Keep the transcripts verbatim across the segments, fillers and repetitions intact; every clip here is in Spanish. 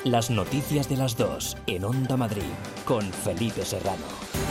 Las noticias de las dos en Onda Madrid con Felipe Serrano.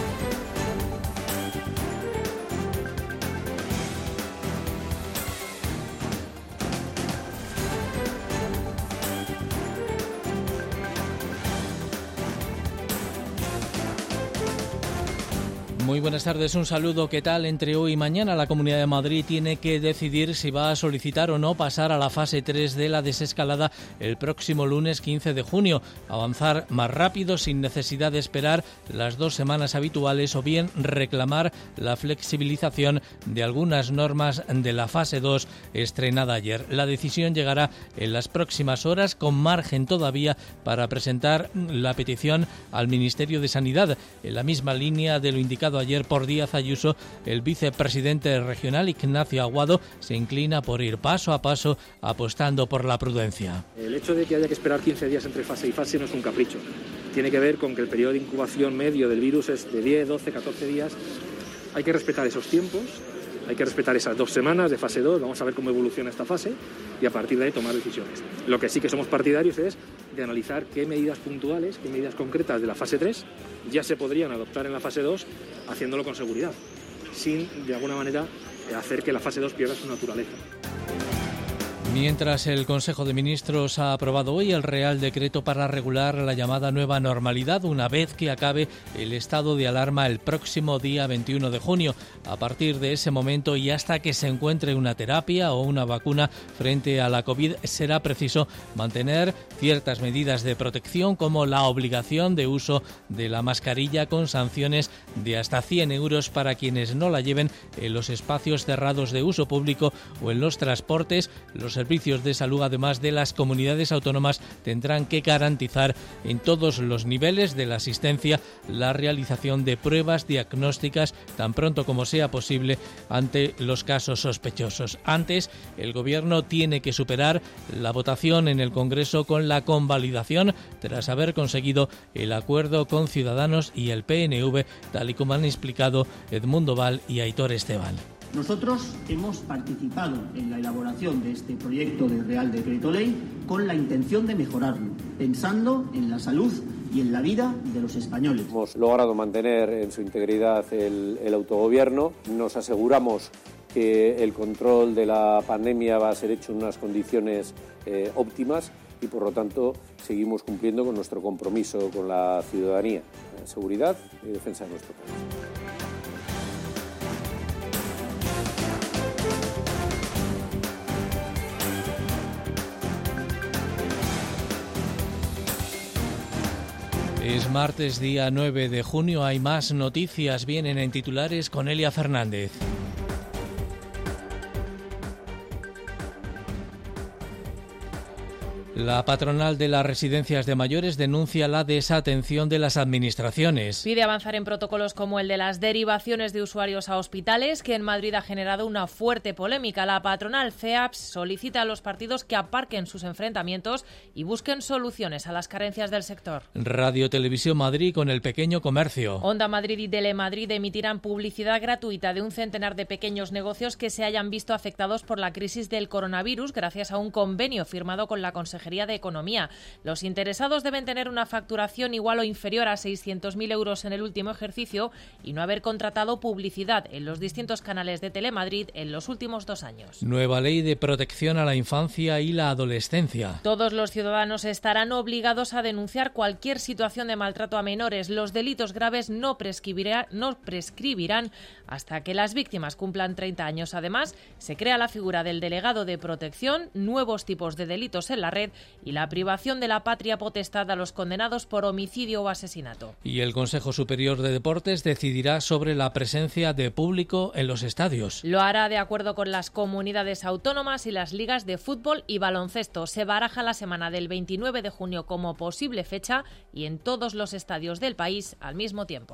Muy buenas tardes, un saludo. ¿Qué tal? Entre hoy y mañana la Comunidad de Madrid tiene que decidir si va a solicitar o no pasar a la fase tres de la desescalada el próximo lunes quince de junio, avanzar más rápido sin necesidad de esperar las dos semanas habituales o bien reclamar la flexibilización de algunas normas de la fase dos estrenada ayer. La decisión llegará en las próximas horas con margen todavía para presentar la petición al Ministerio de Sanidad en la misma línea de lo indicado ayer por Díaz Ayuso. El vicepresidente regional Ignacio Aguado se inclina por ir paso a paso apostando por la prudencia. El hecho de que haya que esperar quince días entre fase y fase no es un capricho. Tiene que ver con que el periodo de incubación medio del virus es de diez, doce, catorce días. Hay que respetar esos tiempos, hay que respetar esas dos semanas de fase dos, vamos a ver cómo evoluciona esta fase y a partir de ahí tomar decisiones. Lo que sí que somos partidarios es de analizar qué medidas puntuales, qué medidas concretas de la fase tres ya se podrían adoptar en la fase dos, haciéndolo con seguridad, sin de alguna manera hacer que la fase dos pierda su naturaleza. Mientras el Consejo de Ministros ha aprobado hoy el Real Decreto para regular la llamada nueva normalidad una vez que acabe el estado de alarma el próximo día veintiuno de junio. A partir de ese momento y hasta que se encuentre una terapia o una vacuna frente a la COVID, será preciso mantener ciertas medidas de protección como la obligación de uso de la mascarilla con sanciones de hasta cien euros para quienes no la lleven en los espacios cerrados de uso público o en los transportes. Los servicios de salud, además de las comunidades autónomas, tendrán que garantizar en todos los niveles de la asistencia la realización de pruebas diagnósticas tan pronto como sea posible ante los casos sospechosos. Antes, el Gobierno tiene que superar la votación en el Congreso con la convalidación tras haber conseguido el acuerdo con Ciudadanos y el P N V, tal y como han explicado Edmundo Val y Aitor Esteban. Nosotros hemos participado en la elaboración de este proyecto de Real Decreto Ley con la intención de mejorarlo, pensando en la salud y en la vida de los españoles. Hemos logrado mantener en su integridad el, el autogobierno. Nos aseguramos que el control de la pandemia va a ser hecho en unas condiciones eh, óptimas y, por lo tanto, seguimos cumpliendo con nuestro compromiso con la ciudadanía, seguridad y defensa de nuestro país. Es martes, día nueve de junio. Hay más noticias. Vienen en titulares con Elia Fernández. La patronal de las residencias de mayores denuncia la desatención de las administraciones. Pide avanzar en protocolos como el de las derivaciones de usuarios a hospitales, que en Madrid ha generado una fuerte polémica. La patronal C E A P S solicita a los partidos que aparquen sus enfrentamientos y busquen soluciones a las carencias del sector. Radio Televisión Madrid con el pequeño comercio. Onda Madrid y Telemadrid emitirán publicidad gratuita de un centenar de pequeños negocios que se hayan visto afectados por la crisis del coronavirus gracias a un convenio firmado con la Consejería de Economía. Los interesados deben tener una facturación igual o inferior a seiscientos mil euros en el último ejercicio y no haber contratado publicidad en los distintos canales de Telemadrid en los últimos dos años. Nueva ley de protección a la infancia y la adolescencia. Todos los ciudadanos estarán obligados a denunciar cualquier situación de maltrato a menores. Los delitos graves no prescribirán, no prescribirán hasta que las víctimas cumplan treinta años. Además, se crea la figura del delegado de protección, nuevos tipos de delitos en la red y la privación de la patria potestad a los condenados por homicidio o asesinato. Y el Consejo Superior de Deportes decidirá sobre la presencia de público en los estadios. Lo hará de acuerdo con las comunidades autónomas y las ligas de fútbol y baloncesto. Se baraja la semana del veintinueve de junio como posible fecha y en todos los estadios del país al mismo tiempo.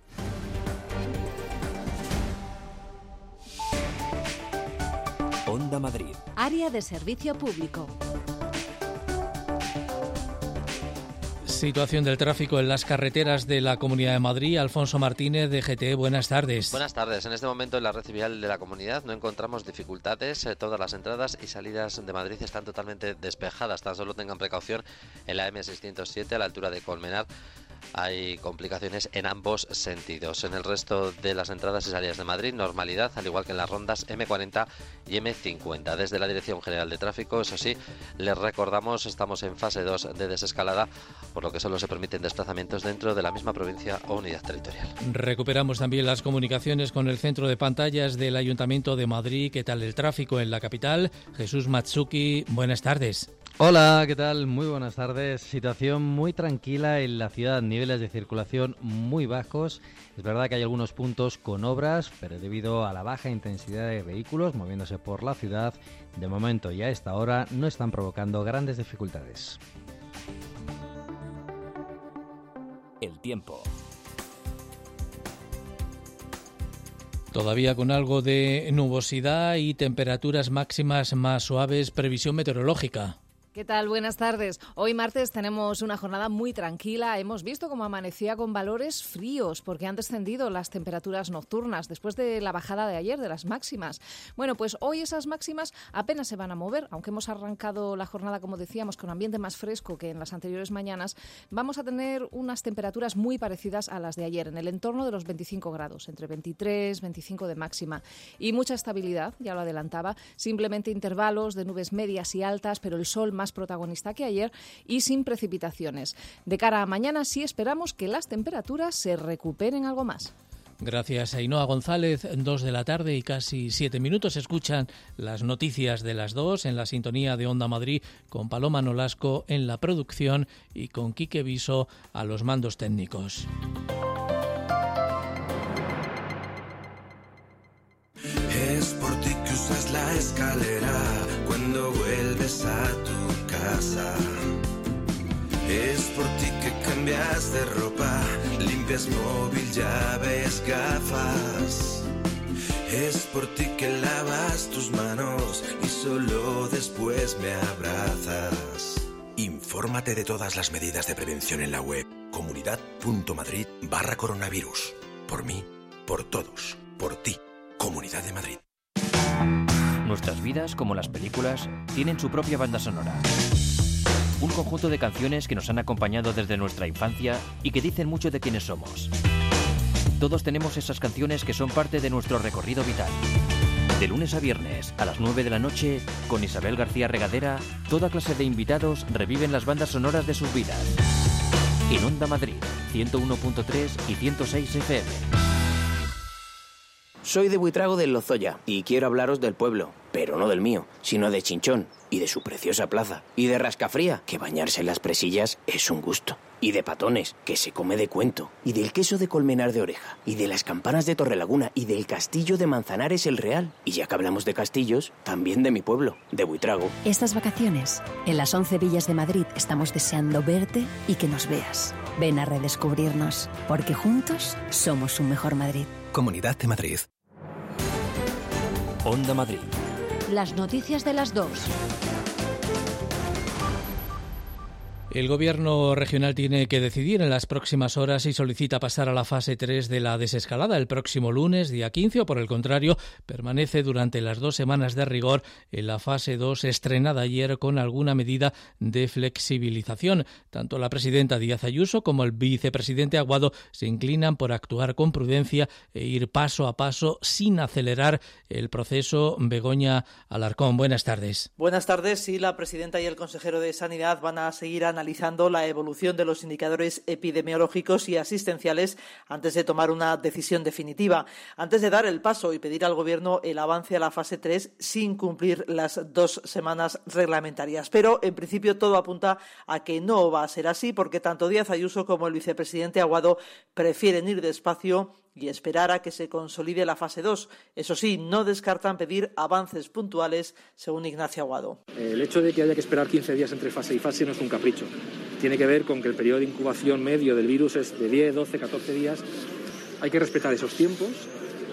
Onda Madrid. Área de servicio público. Situación del tráfico en las carreteras de la Comunidad de Madrid. Alfonso Martínez, de G T E, buenas tardes. Buenas tardes. En este momento en la red vial de la comunidad no encontramos dificultades. Todas las entradas y salidas de Madrid están totalmente despejadas. Tan solo tengan precaución en la eme seiscientos siete a la altura de Colmenar. Hay complicaciones en ambos sentidos. En el resto de las entradas y salidas de Madrid, normalidad, al igual que en las rondas eme cuarenta y eme cincuenta. Desde la Dirección General de Tráfico, eso sí, les recordamos, estamos en fase dos de desescalada, por lo que solo se permiten desplazamientos dentro de la misma provincia o unidad territorial. Recuperamos también las comunicaciones con el centro de pantallas del Ayuntamiento de Madrid. ¿Qué tal el tráfico en la capital? Jesús Matsuki, buenas tardes. Hola, ¿qué tal? Muy buenas tardes. Situación muy tranquila en la ciudad, niveles de circulación muy bajos. Es verdad que hay algunos puntos con obras, pero debido a la baja intensidad de vehículos moviéndose por la ciudad, de momento y a esta hora no están provocando grandes dificultades. El tiempo. Todavía con algo de nubosidad y temperaturas máximas más suaves. Previsión meteorológica. ¿Qué tal? Buenas tardes. Hoy martes tenemos una jornada muy tranquila. Hemos visto cómo amanecía con valores fríos porque han descendido las temperaturas nocturnas después de la bajada de ayer de las máximas. Bueno, pues hoy esas máximas apenas se van a mover, aunque hemos arrancado la jornada, como decíamos, con ambiente más fresco que en las anteriores mañanas. Vamos a tener unas temperaturas muy parecidas a las de ayer, en el entorno de los veinticinco grados, entre veintitrés, veinticinco de máxima. Y mucha estabilidad, ya lo adelantaba, simplemente intervalos de nubes medias y altas, pero el sol más más protagonista que ayer y sin precipitaciones. De cara a mañana sí esperamos que las temperaturas se recuperen algo más. Gracias a Ainhoa González, dos de la tarde y casi siete minutos. Escuchan las noticias de las dos en la sintonía de Onda Madrid con Paloma Nolasco en la producción y con Quique Viso a los mandos técnicos. Es por ti que usas la escalera cuando vuelves a tu casa. Es por ti que cambias de ropa, limpias móvil, llaves, gafas. Es por ti que lavas tus manos y solo después me abrazas. Infórmate de todas las medidas de prevención en la web comunidad.madrid barra coronavirus. Por mí, por todos, por ti. Comunidad de Madrid. Nuestras vidas, como las películas, tienen su propia banda sonora. Un conjunto de canciones que nos han acompañado desde nuestra infancia y que dicen mucho de quiénes somos. Todos tenemos esas canciones que son parte de nuestro recorrido vital. De lunes a viernes, a las nueve de la noche, con Isabel García Regadera, toda clase de invitados reviven las bandas sonoras de sus vidas. En Onda Madrid, ciento uno punto tres y ciento seis efe eme. Soy de Buitrago del Lozoya y quiero hablaros del pueblo, pero no del mío, sino de Chinchón y de su preciosa plaza, y de Rascafría, que bañarse en las presillas es un gusto, y de Patones, que se come de cuento, y del queso de Colmenar de Oreja, y de las campanas de Torrelaguna, y del castillo de Manzanares el Real. Y ya que hablamos de castillos, también de mi pueblo, de Buitrago. Estas vacaciones, en las once villas de Madrid, estamos deseando verte y que nos veas. Ven a redescubrirnos, porque juntos somos un mejor Madrid. Comunidad de Madrid. Onda Madrid. Las noticias de las dos. El Gobierno regional tiene que decidir en las próximas horas si solicita pasar a la fase tres de la desescalada el próximo lunes, día quince, o por el contrario, permanece durante las dos semanas de rigor en la fase dos estrenada ayer con alguna medida de flexibilización. Tanto la presidenta Díaz Ayuso como el vicepresidente Aguado se inclinan por actuar con prudencia e ir paso a paso sin acelerar el proceso. Begoña Alarcón, buenas tardes. Buenas tardes. Sí, la presidenta y el consejero de Sanidad van a seguir analizando analizando la evolución de los indicadores epidemiológicos y asistenciales antes de tomar una decisión definitiva, antes de dar el paso y pedir al Gobierno el avance a la fase tres sin cumplir las dos semanas reglamentarias. Pero, en principio, todo apunta a que no va a ser así, porque tanto Díaz Ayuso como el vicepresidente Aguado prefieren ir despacio y esperar a que se consolide la fase dos. Eso sí, no descartan pedir avances puntuales, según Ignacio Aguado. El hecho de que haya que esperar quince días entre fase y fase no es un capricho. Tiene que ver con que el periodo de incubación medio del virus es de diez, doce, catorce días. Hay que respetar esos tiempos,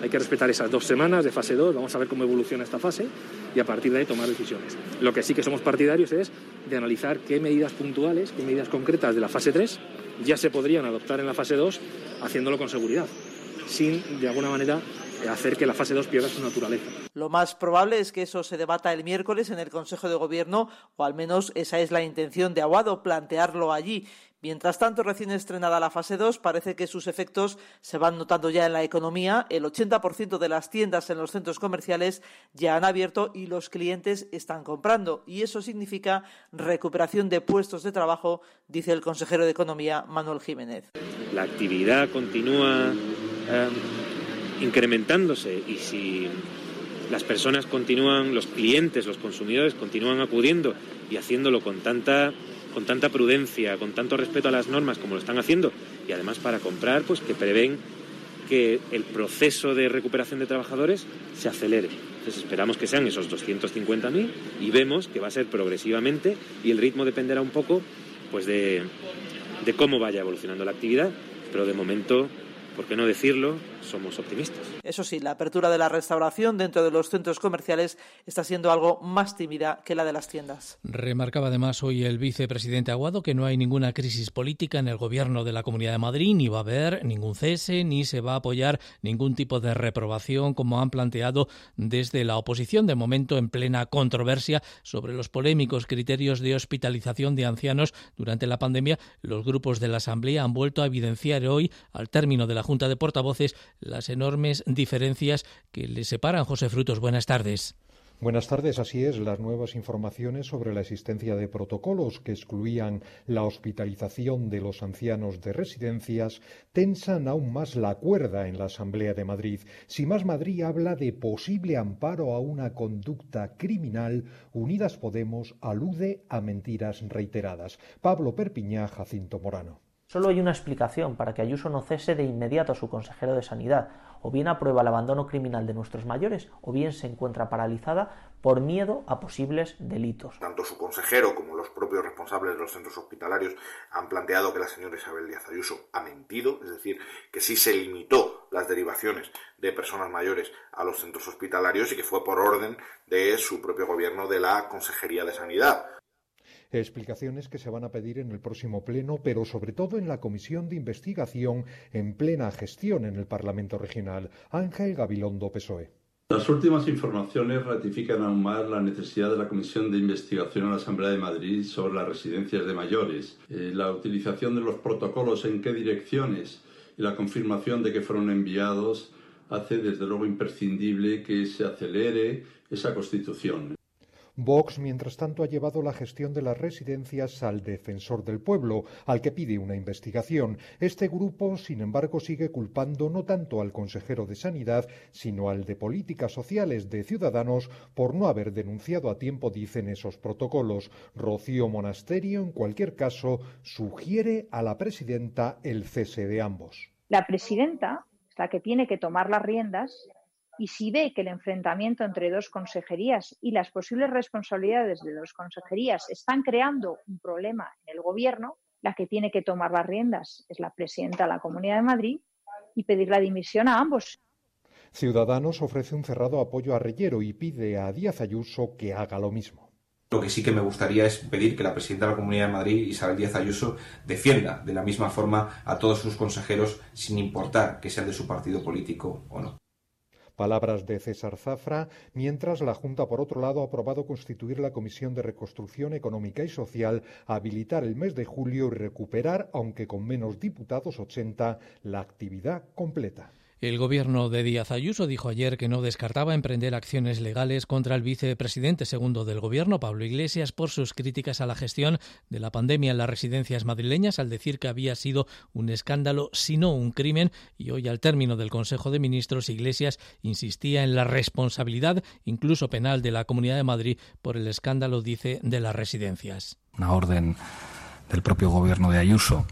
Hay que respetar esas dos semanas de fase dos, vamos a ver cómo evoluciona esta fase y a partir de ahí tomar decisiones. Lo que sí que somos partidarios es de analizar qué medidas puntuales, qué medidas concretas de la fase tres ya se podrían adoptar en la fase dos, haciéndolo con seguridad, sin de alguna manera hacer que la fase dos pierda su naturaleza. Lo más probable es que eso se debata el miércoles en el Consejo de Gobierno, o al menos esa es la intención de Aguado, plantearlo allí. Mientras tanto, recién estrenada la fase dos, parece que sus efectos se van notando ya en la economía. El ochenta por ciento de las tiendas en los centros comerciales ya han abierto y los clientes están comprando. Y eso significa recuperación de puestos de trabajo, dice el consejero de Economía, Manuel Jiménez. La actividad continúa eh, incrementándose y si las personas continúan, los clientes, los consumidores continúan acudiendo y haciéndolo con tanta... con tanta prudencia, con tanto respeto a las normas como lo están haciendo y además para comprar, pues que prevén que el proceso de recuperación de trabajadores se acelere. Entonces esperamos que sean esos doscientos cincuenta mil y vemos que va a ser progresivamente y el ritmo dependerá un poco pues de, de cómo vaya evolucionando la actividad, pero de momento, ¿por qué no decirlo?, somos optimistas. Eso sí, la apertura de la restauración dentro de los centros comerciales está siendo algo más tímida que la de las tiendas. Remarcaba además hoy el vicepresidente Aguado que no hay ninguna crisis política en el gobierno de la Comunidad de Madrid, ni va a haber ningún cese, ni se va a apoyar ningún tipo de reprobación, como han planteado desde la oposición, de momento en plena controversia sobre los polémicos criterios de hospitalización de ancianos durante la pandemia. Los grupos de la Asamblea han vuelto a evidenciar hoy, al término de la Junta de Portavoces, las enormes diferencias que les separan. José Frutos, buenas tardes. Buenas tardes, así es. Las nuevas informaciones sobre la existencia de protocolos que excluían la hospitalización de los ancianos de residencias tensan aún más la cuerda en la Asamblea de Madrid. Si Más Madrid habla de posible amparo a una conducta criminal, Unidas Podemos alude a mentiras reiteradas. Pablo Perpiñá, Jacinto Morano. Solo hay una explicación para que Ayuso no cese de inmediato a su consejero de Sanidad. O bien aprueba el abandono criminal de nuestros mayores, o bien se encuentra paralizada por miedo a posibles delitos. Tanto su consejero como los propios responsables de los centros hospitalarios han planteado que la señora Isabel Díaz Ayuso ha mentido, es decir, que sí se limitó las derivaciones de personas mayores a los centros hospitalarios y que fue por orden de su propio gobierno, de la Consejería de Sanidad. Explicaciones que se van a pedir en el próximo pleno, pero sobre todo en la comisión de investigación en plena gestión en el Parlamento Regional. Ángel Gabilondo, P S O E. Las últimas informaciones ratifican aún más la necesidad de la comisión de investigación en la Asamblea de Madrid sobre las residencias de mayores, eh, la utilización de los protocolos, en qué direcciones y la confirmación de que fueron enviados hace desde luego imprescindible que se acelere esa constitución. Vox, mientras tanto, ha llevado la gestión de las residencias al Defensor del Pueblo, al que pide una investigación. Este grupo, sin embargo, sigue culpando no tanto al consejero de Sanidad, sino al de Políticas Sociales de Ciudadanos por no haber denunciado a tiempo, dicen esos protocolos. Rocío Monasterio, en cualquier caso, sugiere a la presidenta el cese de ambos. La presidenta es la que tiene que tomar las riendas. Y si ve que el enfrentamiento entre dos consejerías y las posibles responsabilidades de dos consejerías están creando un problema en el gobierno, la que tiene que tomar las riendas es la presidenta de la Comunidad de Madrid y pedir la dimisión a ambos. Ciudadanos ofrece un cerrado apoyo a Reyero y pide a Díaz Ayuso que haga lo mismo. Lo que sí que me gustaría es pedir que la presidenta de la Comunidad de Madrid, Isabel Díaz Ayuso, defienda de la misma forma a todos sus consejeros, sin importar que sean de su partido político o no. Palabras de César Zafra, mientras la Junta, por otro lado, ha aprobado constituir la Comisión de Reconstrucción Económica y Social, habilitar el mes de julio y recuperar, aunque con menos diputados, ochenta, la actividad completa. El gobierno de Díaz Ayuso dijo ayer que no descartaba emprender acciones legales contra el vicepresidente segundo del gobierno, Pablo Iglesias, por sus críticas a la gestión de la pandemia en las residencias madrileñas, al decir que había sido un escándalo, si no un crimen. Y hoy, al término del Consejo de Ministros, Iglesias insistía en la responsabilidad, incluso penal, de la Comunidad de Madrid por el escándalo, dice, de las residencias. Una orden del propio gobierno de Ayuso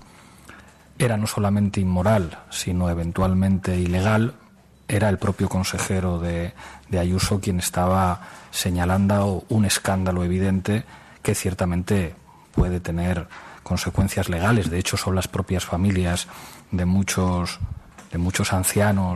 era no solamente inmoral, sino eventualmente ilegal. Era el propio consejero de, de Ayuso quien estaba señalando un escándalo evidente que ciertamente puede tener consecuencias legales. De hecho, son las propias familias de muchos, de muchos ancianos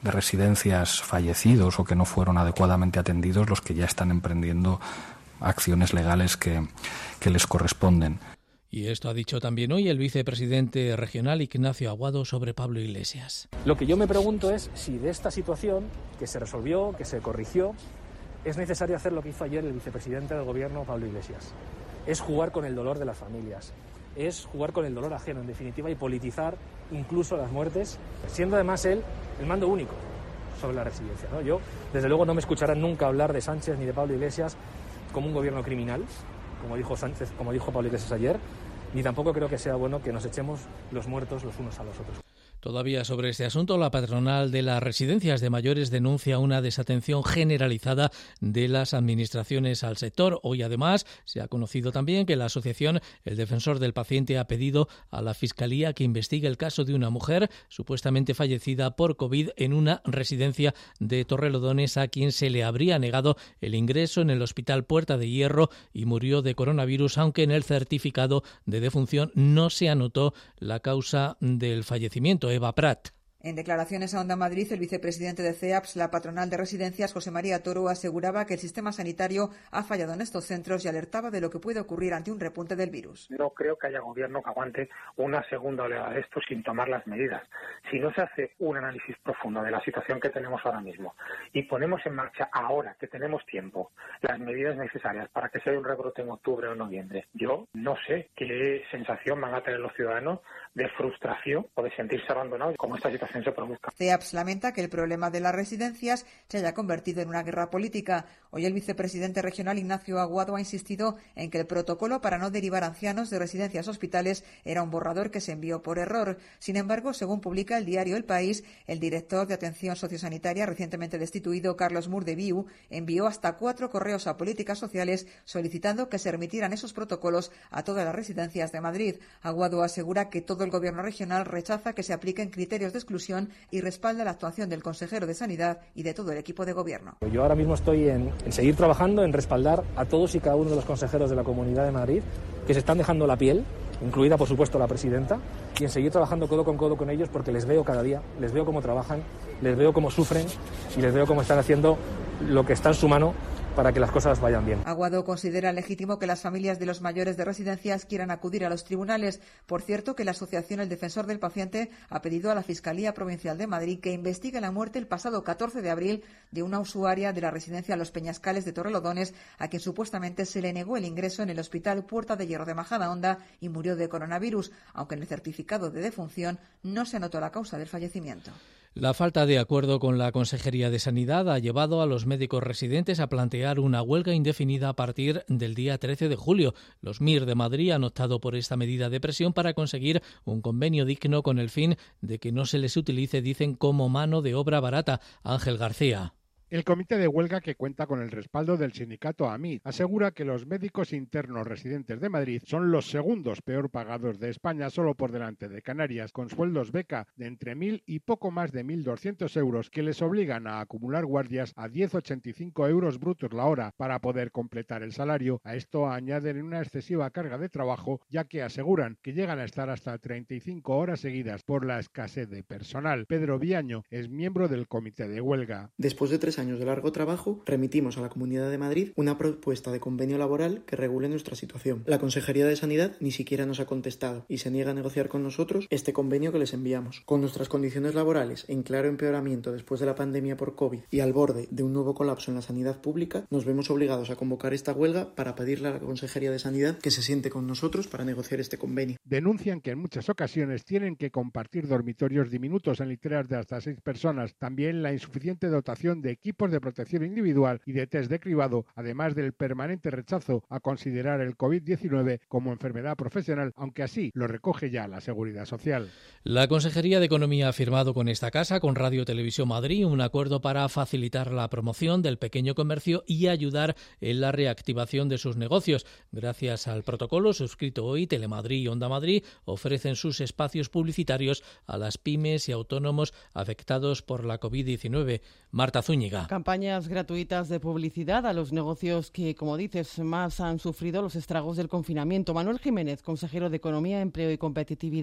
de residencias fallecidos o que no fueron adecuadamente atendidos los que ya están emprendiendo acciones legales que, que les corresponden. Y esto ha dicho también hoy el vicepresidente regional Ignacio Aguado sobre Pablo Iglesias. Lo que yo me pregunto es si de esta situación, que se resolvió, que se corrigió, es necesario hacer lo que hizo ayer el vicepresidente del gobierno, Pablo Iglesias. Es jugar con el dolor de las familias, es jugar con el dolor ajeno, en definitiva, y politizar incluso las muertes, siendo además él el mando único sobre la residencia, ¿no? Yo, desde luego, no me escucharán nunca hablar de Sánchez ni de Pablo Iglesias como un gobierno criminal, como dijo Sánchez, como dijo Pablo Iglesias ayer, ni tampoco creo que sea bueno que nos echemos los muertos los unos a los otros. Todavía sobre este asunto, la patronal de las residencias de mayores denuncia una desatención generalizada de las administraciones al sector. Hoy, además, se ha conocido también que la asociación El Defensor del Paciente ha pedido a la Fiscalía que investigue el caso de una mujer supuestamente fallecida por COVID en una residencia de Torrelodones, a quien se le habría negado el ingreso en el Hospital Puerta de Hierro y murió de coronavirus, aunque en el certificado de defunción no se anotó la causa del fallecimiento. Eva Prat. En declaraciones a Onda Madrid, el vicepresidente de C E A P S, la patronal de residencias, José María Toro, aseguraba que el sistema sanitario ha fallado en estos centros y alertaba de lo que puede ocurrir ante un repunte del virus. No creo que haya gobierno que aguante una segunda oleada de esto sin tomar las medidas. Si no se hace un análisis profundo de la situación que tenemos ahora mismo y ponemos en marcha ahora, que tenemos tiempo, las medidas necesarias para que sea un rebrote en octubre o noviembre, yo no sé qué sensación van a tener los ciudadanos de frustración o de sentirse abandonados como esta situación se produzca. C E A P S lamenta que el problema de las residencias se haya convertido en una guerra política. Hoy el vicepresidente regional Ignacio Aguado ha insistido en que el protocolo para no derivar ancianos de residencias a hospitales era un borrador que se envió por error. Sin embargo, según publica el diario El País, el director de Atención Sociosanitaria recientemente destituido, Carlos Murdeviu, envió hasta cuatro correos a Políticas Sociales solicitando que se remitieran esos protocolos a todas las residencias de Madrid. Aguado asegura que todo el gobierno regional rechaza que se apliquen criterios de exclusión y respalda la actuación del consejero de Sanidad y de todo el equipo de gobierno. Yo ahora mismo estoy en, en seguir trabajando, en respaldar a todos y cada uno de los consejeros de la Comunidad de Madrid que se están dejando la piel, incluida por supuesto la presidenta, y en seguir trabajando codo con codo con ellos porque les veo cada día, les veo cómo trabajan, les veo cómo sufren y les veo cómo están haciendo lo que está en su mano para que las cosas vayan bien. Aguado considera legítimo que las familias de los mayores de residencias quieran acudir a los tribunales. Por cierto, que la asociación El Defensor del Paciente ha pedido a la Fiscalía Provincial de Madrid que investigue la muerte el pasado catorce de abril de una usuaria de la residencia Los Peñascales de Torrelodones, a quien supuestamente se le negó el ingreso en el Hospital Puerta de Hierro de Majadahonda y murió de coronavirus, aunque en el certificado de defunción no se anotó la causa del fallecimiento. La falta de acuerdo con la Consejería de Sanidad ha llevado a los médicos residentes a plantear una huelga indefinida a partir del día trece de julio. Los M I R de Madrid han optado por esta medida de presión para conseguir un convenio digno con el fin de que no se les utilice, dicen, como mano de obra barata. Ángel García. El comité de huelga, que cuenta con el respaldo del sindicato A M I, asegura que los médicos internos residentes de Madrid son los segundos peor pagados de España, solo por delante de Canarias, con sueldos beca de entre mil y poco más de mil doscientos euros, que les obligan a acumular guardias a diez coma ochenta y cinco euros brutos la hora para poder completar el salario. A esto añaden una excesiva carga de trabajo, ya que aseguran que llegan a estar hasta treinta y cinco horas seguidas por la escasez de personal. Pedro Viaño es miembro del comité de huelga. Después de tres años de largo trabajo, remitimos a la Comunidad de Madrid una propuesta de convenio laboral que regule nuestra situación. La Consejería de Sanidad ni siquiera nos ha contestado y se niega a negociar con nosotros este convenio que les enviamos. Con nuestras condiciones laborales en claro empeoramiento después de la pandemia por COVID y al borde de un nuevo colapso en la sanidad pública, nos vemos obligados a convocar esta huelga para pedirle a la Consejería de Sanidad que se siente con nosotros para negociar este convenio. Denuncian que en muchas ocasiones tienen que compartir dormitorios diminutos en literas de hasta seis personas. También la insuficiente dotación de equipos de protección individual y de test de cribado, además del permanente rechazo a considerar el COVID diecinueve como enfermedad profesional, aunque así lo recoge ya la Seguridad Social. La Consejería de Economía ha firmado con esta casa, con Radio Televisión Madrid, un acuerdo para facilitar la promoción del pequeño comercio y ayudar en la reactivación de sus negocios. Gracias al protocolo suscrito hoy, Telemadrid y Onda Madrid ofrecen sus espacios publicitarios a las pymes y autónomos afectados por la COVID diecinueve. Marta Zúñiga. Campañas gratuitas de publicidad a los negocios que, como dices, más han sufrido los estragos del confinamiento. Manuel Jiménez, consejero de Economía, Empleo y Competitividad.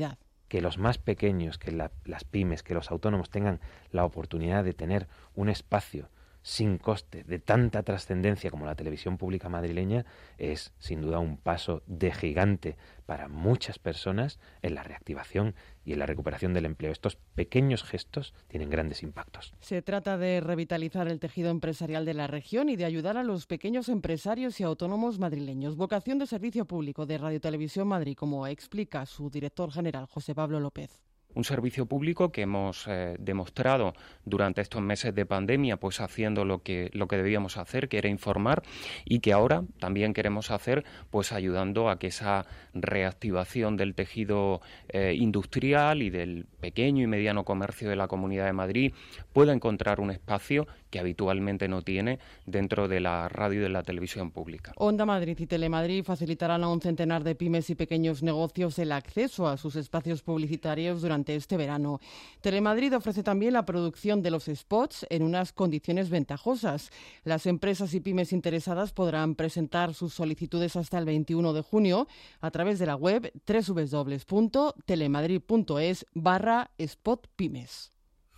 que los más pequeños, que la, las pymes, que los autónomos tengan la oportunidad de tener un espacio sin coste de tanta trascendencia como la televisión pública madrileña, es sin duda un paso de gigante para muchas personas en la reactivación y en la recuperación del empleo. Estos pequeños gestos tienen grandes impactos. Se trata de revitalizar el tejido empresarial de la región y de ayudar a los pequeños empresarios y autónomos madrileños. Vocación de servicio público de Radio Televisión Madrid, como explica su director general, José Pablo López. Un servicio público que hemos eh, demostrado durante estos meses de pandemia, pues haciendo lo que lo que debíamos hacer, que era informar, y que ahora también queremos hacer, pues ayudando a que esa reactivación del tejido eh, industrial y del pequeño y mediano comercio de la Comunidad de Madrid pueda encontrar un espacio que habitualmente no tiene dentro de la radio y de la televisión pública. Onda Madrid y Telemadrid facilitarán a un centenar de pymes y pequeños negocios el acceso a sus espacios publicitarios durante este verano. Telemadrid ofrece también la producción de los spots en unas condiciones ventajosas. Las empresas y pymes interesadas podrán presentar sus solicitudes hasta el veintiuno de junio a través de la web doble u doble u doble u punto telemadrid punto es barra spot pymes.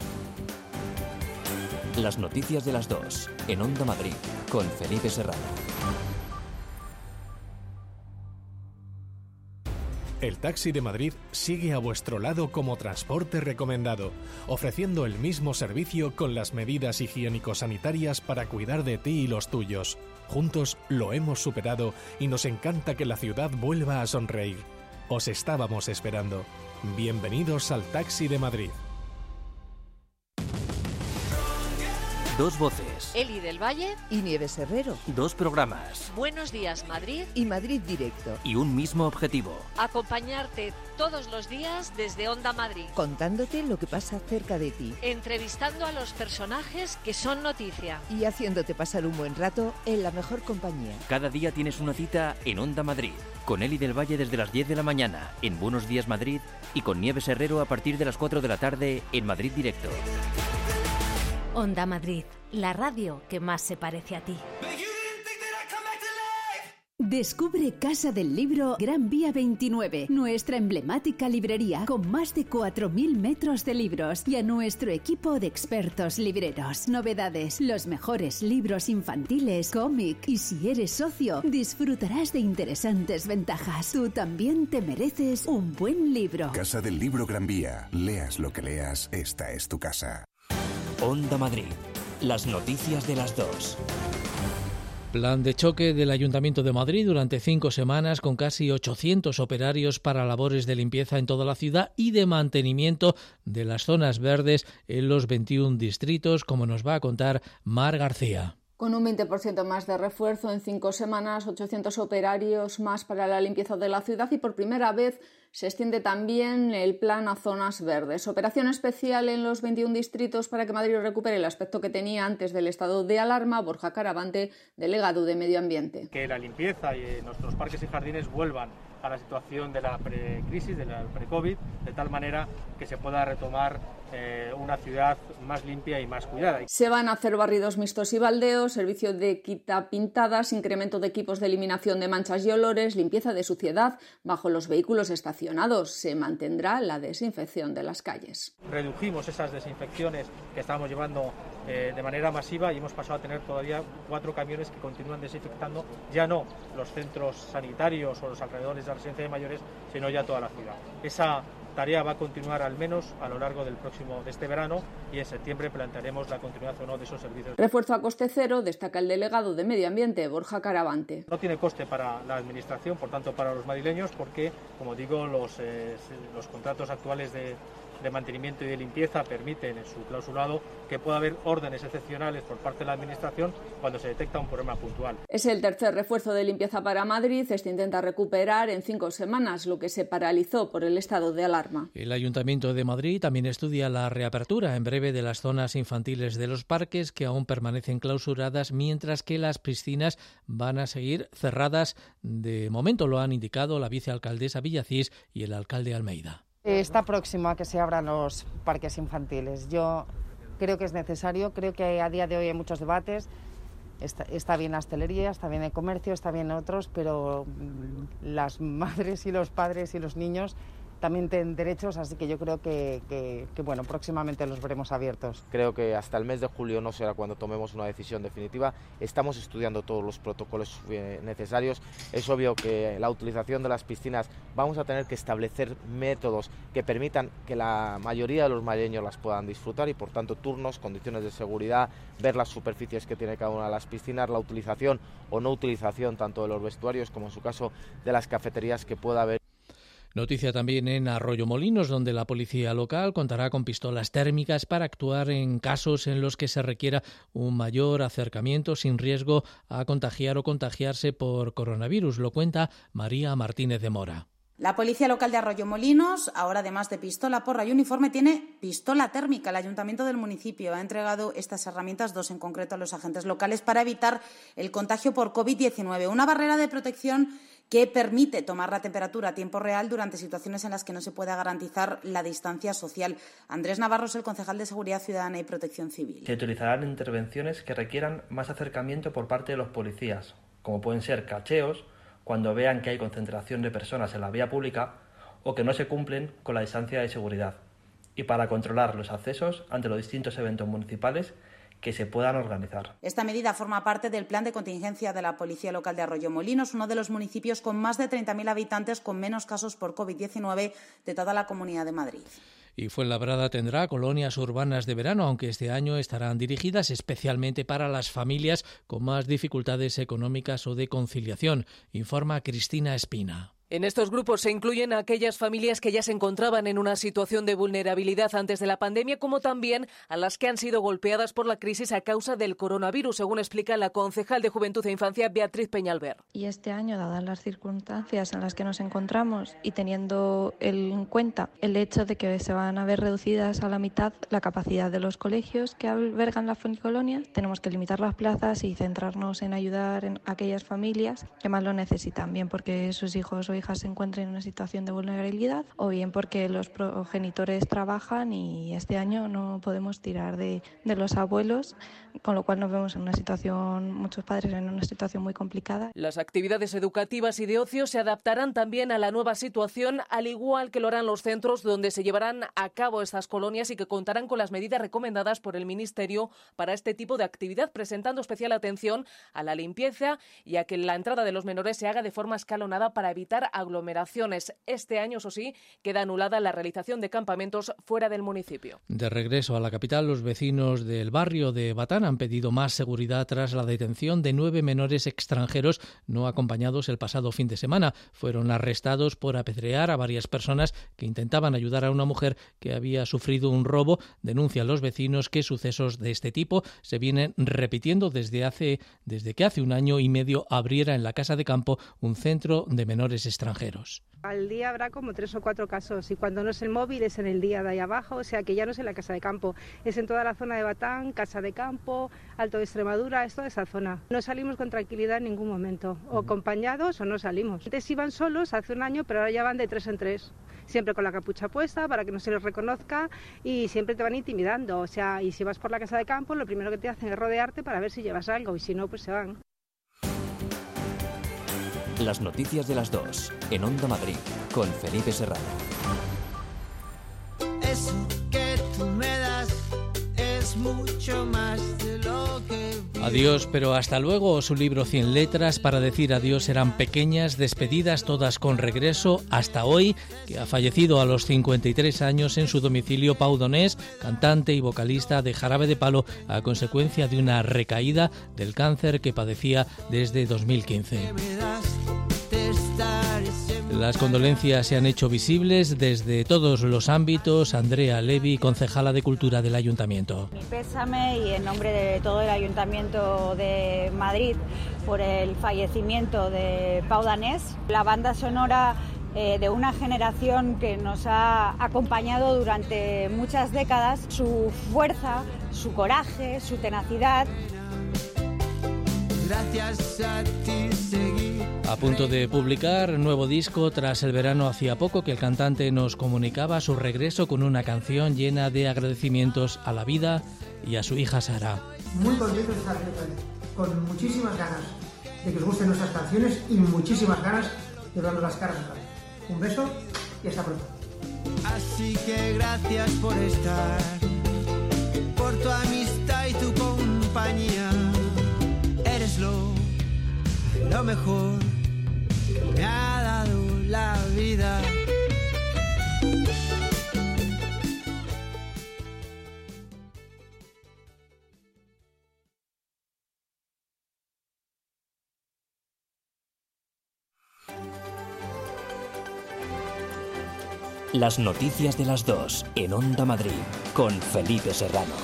Las noticias de las dos en Onda Madrid con Felipe Serrano. El Taxi de Madrid sigue a vuestro lado como transporte recomendado, ofreciendo el mismo servicio con las medidas higiénico-sanitarias para cuidar de ti y los tuyos. Juntos lo hemos superado y nos encanta que la ciudad vuelva a sonreír. Os estábamos esperando. Bienvenidos al Taxi de Madrid. Dos voces. Eli del Valle y Nieves Herrero. Dos programas. Buenos días, Madrid. Y Madrid Directo. Y un mismo objetivo. Acompañarte todos los días desde Onda Madrid. Contándote lo que pasa cerca de ti. Entrevistando a los personajes que son noticia. Y haciéndote pasar un buen rato en la mejor compañía. Cada día tienes una cita en Onda Madrid. Con Eli del Valle desde las diez de la mañana en Buenos Días Madrid. Y con Nieves Herrero a partir de las cuatro de la tarde en Madrid Directo. Onda Madrid, la radio que más se parece a ti. Descubre Casa del Libro Gran Vía veintinueve, nuestra emblemática librería con más de cuatro mil metros de libros y a nuestro equipo de expertos libreros. Novedades, los mejores libros infantiles, cómic y si eres socio, disfrutarás de interesantes ventajas. Tú también te mereces un buen libro. Casa del Libro Gran Vía. Leas lo que leas, esta es tu casa. Onda Madrid. Las noticias de las dos. Plan de choque del Ayuntamiento de Madrid durante cinco semanas con casi ochocientos operarios para labores de limpieza en toda la ciudad y de mantenimiento de las zonas verdes en los veintiún distritos, como nos va a contar Mar García. Con un veinte por ciento más de refuerzo en cinco semanas, ochocientos operarios más para la limpieza de la ciudad y por primera vez se extiende también el plan a zonas verdes. Operación especial en los veintiún distritos para que Madrid recupere el aspecto que tenía antes del estado de alarma. Borja Caravante, delegado de Medio Ambiente. Que la limpieza y nuestros parques y jardines vuelvan a la situación de la precrisis, de la pre-COVID, de tal manera que se pueda retomar eh, una ciudad más limpia y más cuidada. Se van a hacer barridos mixtos y baldeos, servicio de quita pintadas, incremento de equipos de eliminación de manchas y olores, limpieza de suciedad bajo los vehículos estacionados. Se mantendrá la desinfección de las calles. Redujimos esas desinfecciones que estábamos llevando eh, de manera masiva y hemos pasado a tener todavía cuatro camiones que continúan desinfectando, ya no los centros sanitarios o los alrededores de la residencia de mayores, sino ya toda la ciudad. Esa tarea va a continuar al menos a lo largo del próximo de este verano y en septiembre plantearemos la continuidad o no de esos servicios. Refuerzo a coste cero, destaca el delegado de Medio Ambiente, Borja Caravante. No tiene coste para la administración, por tanto para los madrileños, porque, como digo, los, eh, los contratos actuales de, de mantenimiento y de limpieza permiten en su clausulado que pueda haber órdenes excepcionales por parte de la administración cuando se detecta un problema puntual. Es el tercer refuerzo de limpieza para Madrid. Este intenta recuperar en cinco semanas lo que se paralizó por el estado de alarma. El Ayuntamiento de Madrid también estudia la reapertura en breve de las zonas infantiles de los parques que aún permanecen clausuradas, mientras que las piscinas van a seguir cerradas. De momento lo han indicado la vicealcaldesa Villacís y el alcalde Almeida. Está próximo a que se abran los parques infantiles. Yo creo que es necesario, creo que a día de hoy hay muchos debates. Está, está bien la hostelería, está bien el comercio, está bien otros, pero las madres y los padres y los niños también tienen derechos, así que yo creo que, que, que bueno, próximamente los veremos abiertos. Creo que hasta el mes de julio no será cuando tomemos una decisión definitiva. Estamos estudiando todos los protocolos necesarios. Es obvio que la utilización de las piscinas vamos a tener que establecer métodos que permitan que la mayoría de los malagueños las puedan disfrutar y por tanto turnos, condiciones de seguridad, ver las superficies que tiene cada una de las piscinas, la utilización o no utilización tanto de los vestuarios como en su caso de las cafeterías que pueda haber. Noticia también en Arroyomolinos, donde la policía local contará con pistolas térmicas para actuar en casos en los que se requiera un mayor acercamiento sin riesgo a contagiar o contagiarse por coronavirus. Lo cuenta María Martínez de Mora. La Policía Local de Arroyomolinos, ahora además de pistola, porra y uniforme, tiene pistola térmica. El Ayuntamiento del municipio ha entregado estas herramientas, dos en concreto, a los agentes locales para evitar el contagio por COVID diecinueve. Una barrera de protección que permite tomar la temperatura a tiempo real durante situaciones en las que no se pueda garantizar la distancia social. Andrés Navarro es el concejal de Seguridad Ciudadana y Protección Civil. Se utilizarán intervenciones que requieran más acercamiento por parte de los policías, como pueden ser cacheos, cuando vean que hay concentración de personas en la vía pública o que no se cumplen con la distancia de seguridad, y para controlar los accesos ante los distintos eventos municipales que se puedan organizar. Esta medida forma parte del plan de contingencia de la Policía Local de Arroyomolinos, uno de los municipios con más de treinta mil habitantes con menos casos por COVID diecinueve de toda la Comunidad de Madrid. Y Fuenlabrada tendrá colonias urbanas de verano, aunque este año estarán dirigidas especialmente para las familias con más dificultades económicas o de conciliación, informa Cristina Espina. En estos grupos se incluyen a aquellas familias que ya se encontraban en una situación de vulnerabilidad antes de la pandemia, como también a las que han sido golpeadas por la crisis a causa del coronavirus, según explica la concejal de Juventud e Infancia, Beatriz Peñalver. Y este año, dadas las circunstancias en las que nos encontramos y teniendo en cuenta el hecho de que se van a ver reducidas a la mitad la capacidad de los colegios que albergan las funicolonias, tenemos que limitar las plazas y centrarnos en ayudar a aquellas familias que más lo necesitan, bien porque sus hijos o hijas se encuentren en una situación de vulnerabilidad o bien porque los progenitores trabajan y este año no podemos tirar de, de los abuelos, con lo cual nos vemos en una situación, muchos padres en una situación muy complicada. Las actividades educativas y de ocio se adaptarán también a la nueva situación, al igual que lo harán los centros donde se llevarán a cabo estas colonias y que contarán con las medidas recomendadas por el Ministerio para este tipo de actividad, presentando especial atención a la limpieza y a que la entrada de los menores se haga de forma escalonada para evitar aglomeraciones. Este año, eso sí, queda anulada la realización de campamentos fuera del municipio. De regreso a la capital, los vecinos del barrio de Batán han pedido más seguridad tras la detención de nueve menores extranjeros no acompañados el pasado fin de semana. Fueron arrestados por apedrear a varias personas que intentaban ayudar a una mujer que había sufrido un robo. Denuncian los vecinos que sucesos de este tipo se vienen repitiendo desde hace desde que hace un año y medio abriera en la Casa de Campo un centro de menores extranjeros. Al día habrá como tres o cuatro casos y cuando no es el móvil es en el día de ahí abajo, o sea que ya no es en la Casa de Campo, es en toda la zona de Batán, Casa de Campo, Alto de Extremadura, es toda esa zona. No salimos con tranquilidad en ningún momento, o acompañados o no salimos. Antes iban solos hace un año, pero ahora ya van de tres en tres, siempre con la capucha puesta para que no se les reconozca y siempre te van intimidando, o sea, y si vas por la Casa de Campo lo primero que te hacen es rodearte para ver si llevas algo y si no, pues se van. Las noticias de las dos, en Onda Madrid, con Felipe Serrano. Eso que tú me das es mucho más de lo que... Adiós, pero hasta luego. Su libro Cien letras para decir adiós eran pequeñas despedidas, todas con regreso, hasta hoy, que ha fallecido a los cincuenta y tres años en su domicilio Pau Donés, cantante y vocalista de Jarabe de Palo, a consecuencia de una recaída del cáncer que padecía desde dos mil quince. Las condolencias se han hecho visibles desde todos los ámbitos. Andrea Levy, concejala de Cultura del Ayuntamiento. Mi pésame y en nombre de todo el Ayuntamiento de Madrid por el fallecimiento de Pau Donés, la banda sonora eh, de una generación que nos ha acompañado durante muchas décadas, su fuerza, su coraje, su tenacidad. Gracias a ti seguí. A punto de publicar nuevo disco tras el verano hacía poco que el cantante nos comunicaba su regreso con una canción llena de agradecimientos a la vida y a su hija Sara. Muy contento de estar aquí otra vez, con muchísimas ganas de que os gusten nuestras canciones y muchísimas ganas de vernos las caras otra vez. Un beso y hasta pronto. Así que gracias por estar, por tu amistad y tu compañía. Eres lo, lo mejor que me ha dado la vida. Las noticias de las dos en Onda Madrid con Felipe Serrano.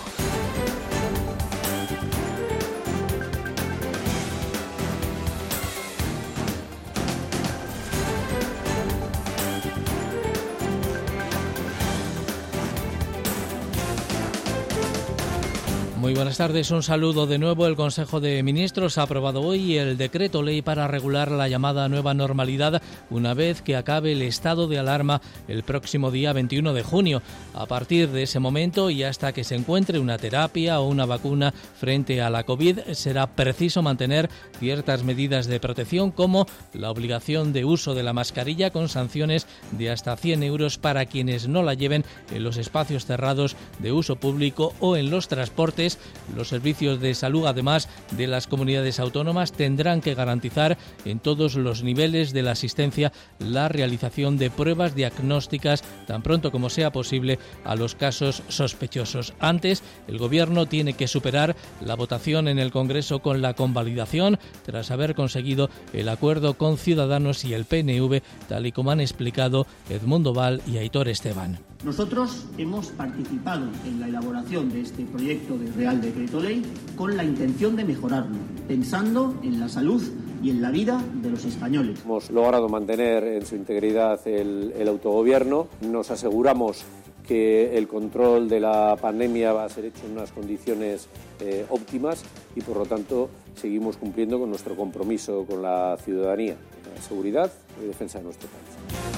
Muy buenas tardes, un saludo de nuevo. El Consejo de Ministros ha aprobado hoy el decreto ley para regular la llamada nueva normalidad una vez que acabe el estado de alarma el próximo día veintiuno de junio. A partir de ese momento y hasta que se encuentre una terapia o una vacuna frente a la COVID, será preciso mantener ciertas medidas de protección como la obligación de uso de la mascarilla con sanciones de hasta cien euros para quienes no la lleven en los espacios cerrados de uso público o en los transportes. Los servicios de salud, además de las comunidades autónomas, tendrán que garantizar en todos los niveles de la asistencia la realización de pruebas diagnósticas tan pronto como sea posible a los casos sospechosos. Antes, el Gobierno tiene que superar la votación en el Congreso con la convalidación tras haber conseguido el acuerdo con Ciudadanos y el P N V, tal y como han explicado Edmundo Val y Aitor Esteban. Nosotros hemos participado en la elaboración de este proyecto de Real Decreto Ley con la intención de mejorarlo, pensando en la salud y en la vida de los españoles. Hemos logrado mantener en su integridad el, el autogobierno. Nos aseguramos que el control de la pandemia va a ser hecho en unas condiciones eh, óptimas y, por lo tanto, seguimos cumpliendo con nuestro compromiso con la ciudadanía, la seguridad y defensa de nuestro país.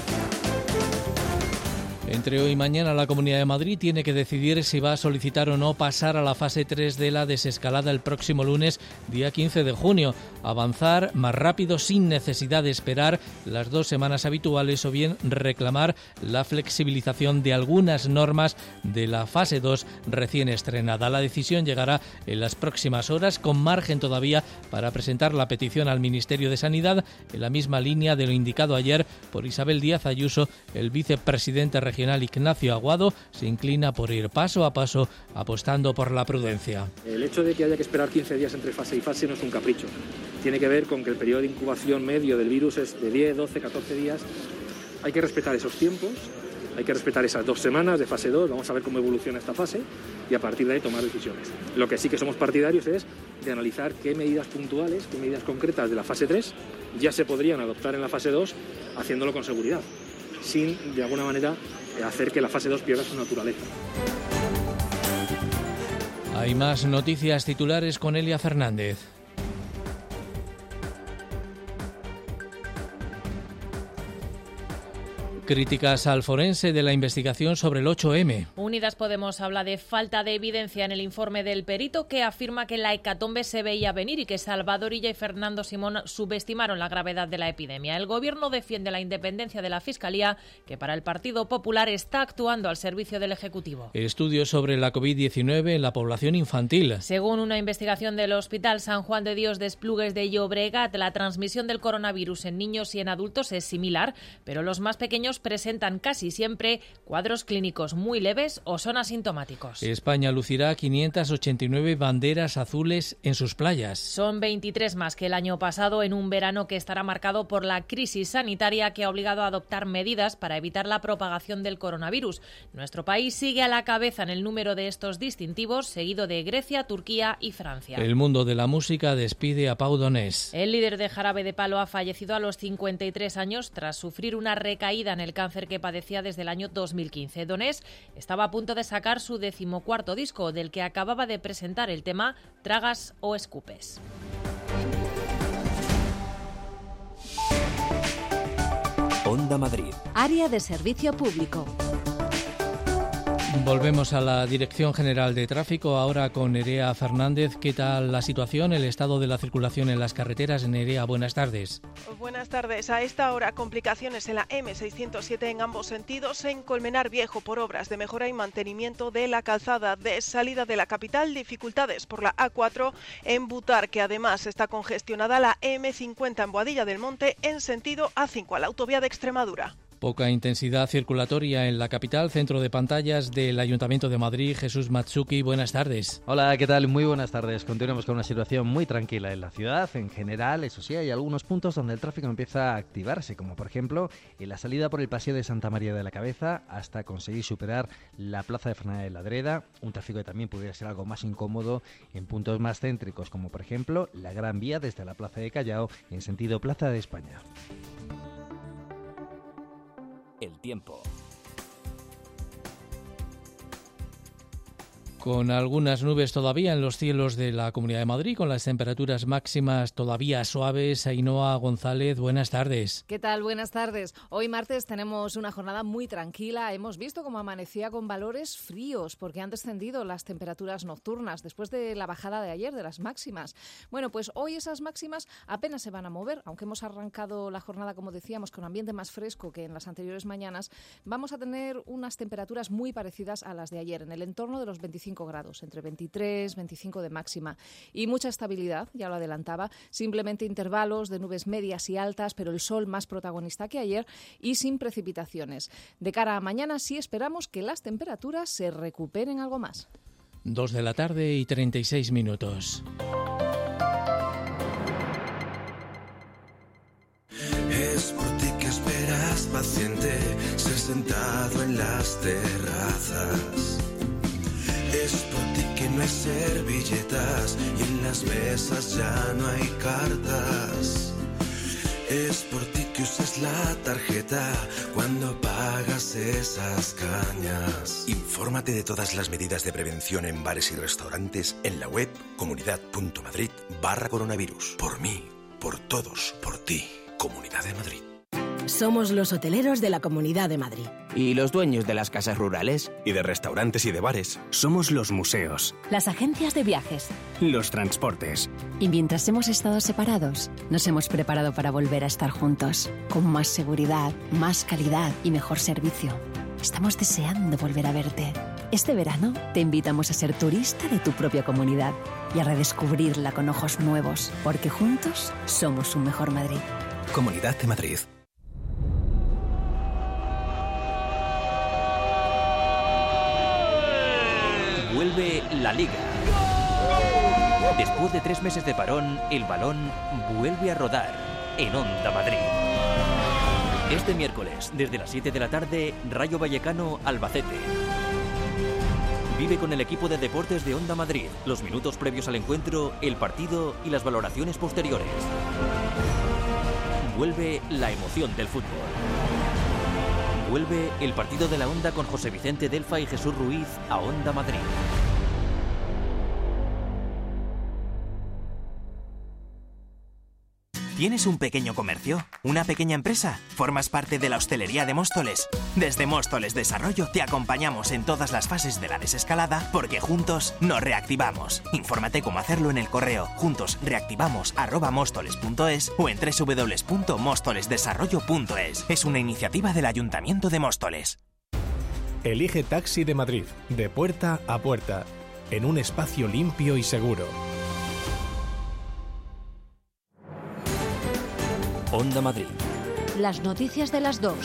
Entre hoy y mañana la Comunidad de Madrid tiene que decidir si va a solicitar o no pasar a la fase tres de la desescalada el próximo lunes, día quince de junio. Avanzar más rápido sin necesidad de esperar las dos semanas habituales o bien reclamar la flexibilización de algunas normas de la fase dos recién estrenada. La decisión llegará en las próximas horas, con margen todavía para presentar la petición al Ministerio de Sanidad en la misma línea de lo indicado ayer por Isabel Díaz Ayuso. El vicepresidente regional Ignacio Aguado se inclina por ir paso a paso, apostando por la prudencia. El hecho de que haya que esperar quince días entre fase y fase no es un capricho. Tiene que ver con que el periodo de incubación medio del virus es de diez, doce, catorce días. Hay que respetar esos tiempos, hay que respetar esas dos semanas de fase dos. Vamos a ver cómo evoluciona esta fase y a partir de ahí tomar decisiones. Lo que sí que somos partidarios es de analizar qué medidas puntuales, qué medidas concretas de la fase tres ya se podrían adoptar en la fase dos, haciéndolo con seguridad, sin, de alguna manera, hacer que la fase dos pierda su naturaleza. Hay más noticias titulares con Elia Fernández. Críticas al forense de la investigación sobre el ocho eme. Unidas Podemos habla de falta de evidencia en el informe del perito, que afirma que la hecatombe se veía venir y que Salvador Illa y Fernando Simón subestimaron la gravedad de la epidemia. El Gobierno defiende la independencia de la Fiscalía, que para el Partido Popular está actuando al servicio del Ejecutivo. Estudios sobre la covid diecinueve en la población infantil. Según una investigación del Hospital San Juan de Dios de Esplugues de Llobregat, la transmisión del coronavirus en niños y en adultos es similar, pero los más pequeños presentan casi siempre cuadros clínicos muy leves o son asintomáticos. España lucirá quinientas ochenta y nueve banderas azules en sus playas. Son veintitrés más que el año pasado, en un verano que estará marcado por la crisis sanitaria que ha obligado a adoptar medidas para evitar la propagación del coronavirus. Nuestro país sigue a la cabeza en el número de estos distintivos, seguido de Grecia, Turquía y Francia. El mundo de la música despide a Pau Donés. El líder de Jarabe de Palo ha fallecido a los cincuenta y tres años tras sufrir una recaída en el cáncer que padecía desde el año dos mil quince. Donés estaba a punto de sacar su decimocuarto disco, del que acababa de presentar el tema Tragas o Escupes. Onda Madrid. Área de servicio público. Volvemos a la Dirección General de Tráfico, ahora con Nerea Fernández. ¿Qué tal la situación, el estado de la circulación en las carreteras? Nerea, buenas tardes. Buenas tardes. A esta hora, complicaciones en la eme seiscientos siete en ambos sentidos, en Colmenar Viejo por obras de mejora y mantenimiento de la calzada de salida de la capital, dificultades por la a cuatro en Butar, que además está congestionada la eme cincuenta en Boadilla del Monte en sentido a cinco, a la autovía de Extremadura. Poca intensidad circulatoria en la capital. Centro de pantallas del Ayuntamiento de Madrid, Jesús Matsuki, buenas tardes. Hola, ¿qué tal? Muy buenas tardes. Continuamos con una situación muy tranquila en la ciudad. En general, eso sí, hay algunos puntos donde el tráfico empieza a activarse, como por ejemplo en la salida por el Paseo de Santa María de la Cabeza hasta conseguir superar la Plaza de Fernández de la Dreda. Un tráfico que también podría ser algo más incómodo en puntos más céntricos, como por ejemplo la Gran Vía desde la Plaza de Callao en sentido Plaza de España. El tiempo. Con algunas nubes todavía en los cielos de la Comunidad de Madrid, con las temperaturas máximas todavía suaves. Ainhoa González, buenas tardes. ¿Qué tal? Buenas tardes. Hoy martes tenemos una jornada muy tranquila. Hemos visto cómo amanecía con valores fríos, porque han descendido las temperaturas nocturnas después de la bajada de ayer de las máximas. Bueno, pues hoy esas máximas apenas se van a mover, aunque hemos arrancado la jornada, como decíamos, con ambiente más fresco que en las anteriores mañanas. Vamos a tener unas temperaturas muy parecidas a las de ayer, en el entorno de los veinticinco grados, entre veintitrés, veinticinco de máxima, y mucha estabilidad, ya lo adelantaba, simplemente intervalos de nubes medias y altas, pero el sol más protagonista que ayer y sin precipitaciones. De cara a mañana sí esperamos que las temperaturas se recuperen algo más. Dos de la tarde y treinta y seis minutos. Es por ti que esperas paciente, ser sentado en las terrazas. Es por ti que no hay servilletas y en las mesas ya no hay cartas. Es por ti que usas la tarjeta cuando pagas esas cañas. Infórmate de todas las medidas de prevención en bares y restaurantes en la web comunidad.madrid barra coronavirus. Por mí, por todos, por ti. Comunidad de Madrid. Somos los hoteleros de la Comunidad de Madrid. Y los dueños de las casas rurales. Y de restaurantes y de bares. Somos los museos. Las agencias de viajes. Los transportes. Y mientras hemos estado separados, nos hemos preparado para volver a estar juntos. Con más seguridad, más calidad y mejor servicio. Estamos deseando volver a verte. Este verano te invitamos a ser turista de tu propia comunidad y a redescubrirla con ojos nuevos, porque juntos somos un mejor Madrid. Comunidad de Madrid. Vuelve la Liga. Después de tres meses de parón, el balón vuelve a rodar en Onda Madrid. Este miércoles, desde las siete de la tarde, Rayo Vallecano Albacete. Vive con el equipo de deportes de Onda Madrid los minutos previos al encuentro, el partido y las valoraciones posteriores. Vuelve la emoción del fútbol. Vuelve el partido de la Onda con José Vicente Delfa y Jesús Ruiz a Onda Madrid. ¿Tienes un pequeño comercio? ¿Una pequeña empresa? ¿Formas parte de la hostelería de Móstoles? Desde Móstoles Desarrollo te acompañamos en todas las fases de la desescalada porque juntos nos reactivamos. Infórmate cómo hacerlo en el correo juntosreactivamos arroba móstoles punto es o en doble u doble u doble u punto móstoles desarrollo punto es. Es una iniciativa del Ayuntamiento de Móstoles. Elige Taxi de Madrid, de puerta a puerta, en un espacio limpio y seguro. Onda Madrid. Las noticias de las dos.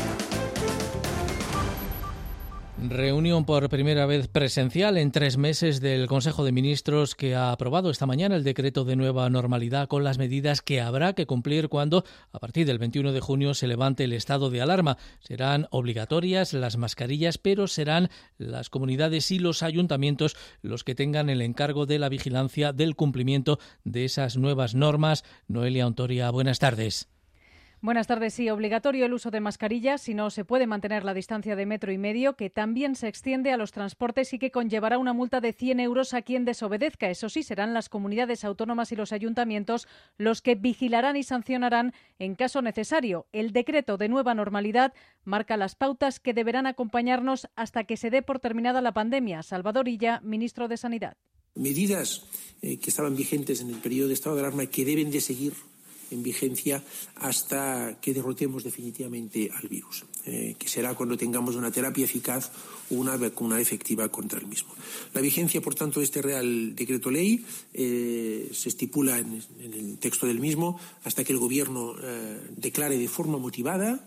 Reunión por primera vez presencial en tres meses del Consejo de Ministros, que ha aprobado esta mañana el decreto de nueva normalidad con las medidas que habrá que cumplir cuando, a partir del veintiuno de junio, se levante el estado de alarma. Serán obligatorias las mascarillas, pero serán las comunidades y los ayuntamientos los que tengan el encargo de la vigilancia del cumplimiento de esas nuevas normas. Noelia Ontoria, buenas tardes. Buenas tardes. Sí, obligatorio el uso de mascarillas si no se puede mantener la distancia de metro y medio, que también se extiende a los transportes y que conllevará una multa de cien euros a quien desobedezca. Eso sí, serán las comunidades autónomas y los ayuntamientos los que vigilarán y sancionarán en caso necesario. El decreto de nueva normalidad marca las pautas que deberán acompañarnos hasta que se dé por terminada la pandemia. Salvador Illa, ministro de Sanidad. Medidas eh, que estaban vigentes en el periodo de estado de alarma y que deben de seguir en vigencia hasta que derrotemos definitivamente al virus, eh, que será cuando tengamos una terapia eficaz o una vacuna efectiva contra el mismo. La vigencia, por tanto, de este Real Decreto Ley eh, se estipula en, en el texto del mismo hasta que el Gobierno eh, declare de forma motivada.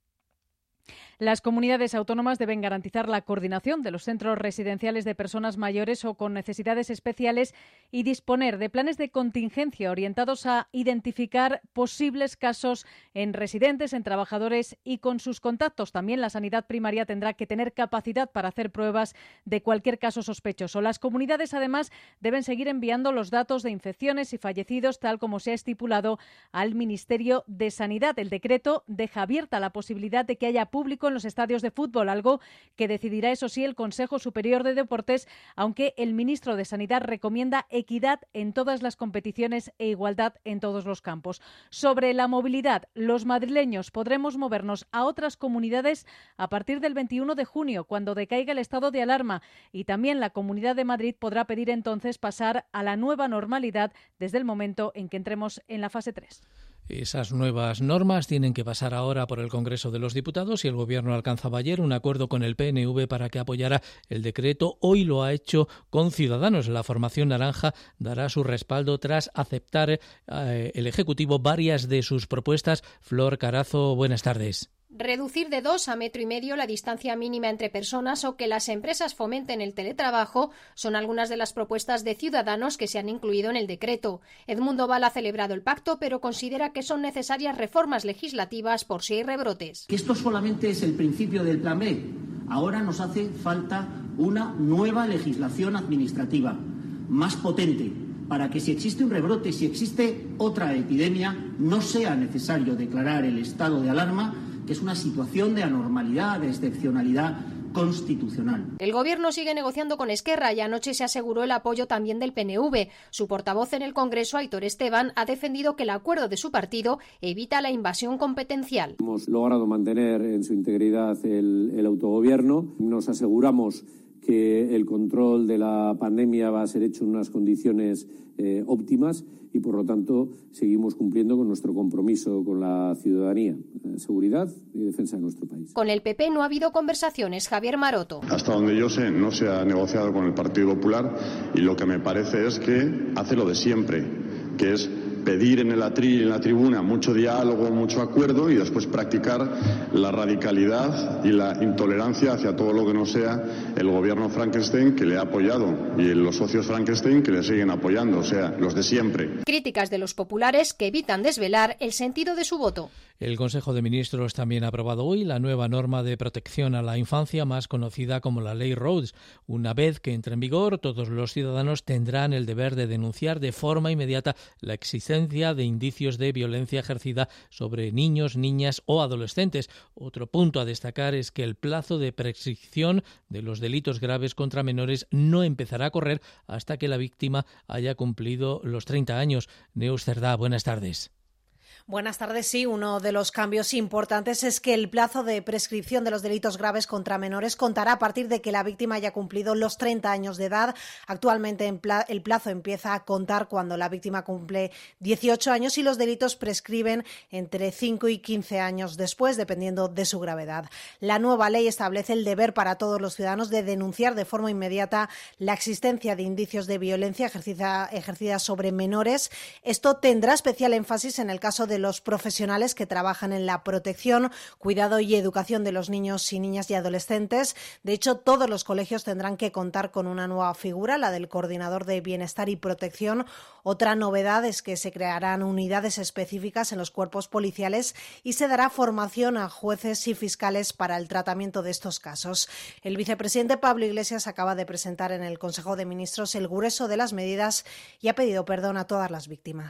Las comunidades autónomas deben garantizar la coordinación de los centros residenciales de personas mayores o con necesidades especiales y disponer de planes de contingencia orientados a identificar posibles casos en residentes, en trabajadores y con sus contactos. También la sanidad primaria tendrá que tener capacidad para hacer pruebas de cualquier caso sospechoso. Las comunidades, además, deben seguir enviando los datos de infecciones y fallecidos, tal como se ha estipulado al Ministerio de Sanidad. El decreto deja abierta la posibilidad de que haya público en los estadios de fútbol, algo que decidirá, eso sí, el Consejo Superior de Deportes, aunque el ministro de Sanidad recomienda equidad en todas las competiciones e igualdad en todos los campos. Sobre la movilidad, los madrileños podremos movernos a otras comunidades a partir del veintiuno de junio, cuando decaiga el estado de alarma, y también la Comunidad de Madrid podrá pedir entonces pasar a la nueva normalidad desde el momento en que entremos en la fase tres. Esas nuevas normas tienen que pasar ahora por el Congreso de los Diputados y el Gobierno alcanzaba ayer un acuerdo con el P N V para que apoyara el decreto. Hoy lo ha hecho con Ciudadanos. La formación naranja dará su respaldo tras aceptar eh, el Ejecutivo varias de sus propuestas. Flor Carazo, buenas tardes. Reducir de dos a metro y medio la distancia mínima entre personas o que las empresas fomenten el teletrabajo son algunas de las propuestas de Ciudadanos que se han incluido en el decreto. Edmundo Val ha celebrado el pacto, pero considera que son necesarias reformas legislativas por si hay rebrotes. Que esto solamente es el principio del plan B. Ahora nos hace falta una nueva legislación administrativa, más potente, para que si existe un rebrote, si existe otra epidemia, no sea necesario declarar el estado de alarma, que es una situación de anormalidad, de excepcionalidad constitucional. El Gobierno sigue negociando con Esquerra y anoche se aseguró el apoyo también del P N V. Su portavoz en el Congreso, Aitor Esteban, ha defendido que el acuerdo de su partido evita la invasión competencial. Hemos logrado mantener en su integridad el, el autogobierno. Nos aseguramos que el control de la pandemia va a ser hecho en unas condiciones eh, óptimas y, por lo tanto, seguimos cumpliendo con nuestro compromiso con la ciudadanía, eh, seguridad y defensa de nuestro país. Con el P P no ha habido conversaciones. Javier Maroto. Hasta donde yo sé, no se ha negociado con el Partido Popular y lo que me parece es que hace lo de siempre, que es pedir en el atril, en la tribuna, mucho diálogo, mucho acuerdo y después practicar la radicalidad y la intolerancia hacia todo lo que no sea el gobierno Frankenstein que le ha apoyado y los socios Frankenstein que le siguen apoyando, o sea, los de siempre. Críticas de los populares que evitan desvelar el sentido de su voto. El Consejo de Ministros también ha aprobado hoy la nueva norma de protección a la infancia, más conocida como la Ley Rhodes. Una vez que entre en vigor, todos los ciudadanos tendrán el deber de denunciar de forma inmediata la existencia de indicios de violencia ejercida sobre niños, niñas o adolescentes. Otro punto a destacar es que el plazo de prescripción de los delitos graves contra menores no empezará a correr hasta que la víctima haya cumplido los treinta años. Neus Cerdá, buenas tardes. Buenas tardes. Sí, uno de los cambios importantes es que el plazo de prescripción de los delitos graves contra menores contará a partir de que la víctima haya cumplido los treinta años de edad. Actualmente el plazo empieza a contar cuando la víctima cumple dieciocho años y los delitos prescriben entre cinco y quince años después, dependiendo de su gravedad. La nueva ley establece el deber para todos los ciudadanos de denunciar de forma inmediata la existencia de indicios de violencia ejercida, ejercida sobre menores. Esto tendrá especial énfasis en el caso de de los profesionales que trabajan en la protección, cuidado y educación de los niños y niñas y adolescentes. De hecho, todos los colegios tendrán que contar con una nueva figura, la del coordinador de bienestar y protección. Otra novedad es que se crearán unidades específicas en los cuerpos policiales y se dará formación a jueces y fiscales para el tratamiento de estos casos. El vicepresidente Pablo Iglesias acaba de presentar en el Consejo de Ministros el grueso de las medidas y ha pedido perdón a todas las víctimas.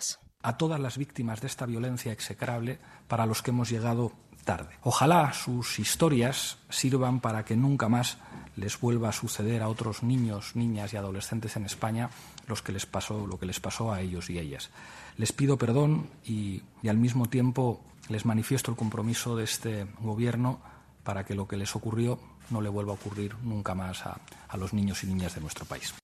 a todas las víctimas de esta violencia execrable para los que hemos llegado tarde. Ojalá sus historias sirvan para que nunca más les vuelva a suceder a otros niños, niñas y adolescentes en España los que les pasó, lo que les pasó a ellos y ellas. Les pido perdón y, y al mismo tiempo les manifiesto el compromiso de este Gobierno para que lo que les ocurrió no le vuelva a ocurrir nunca más a, a los niños y niñas de nuestro país.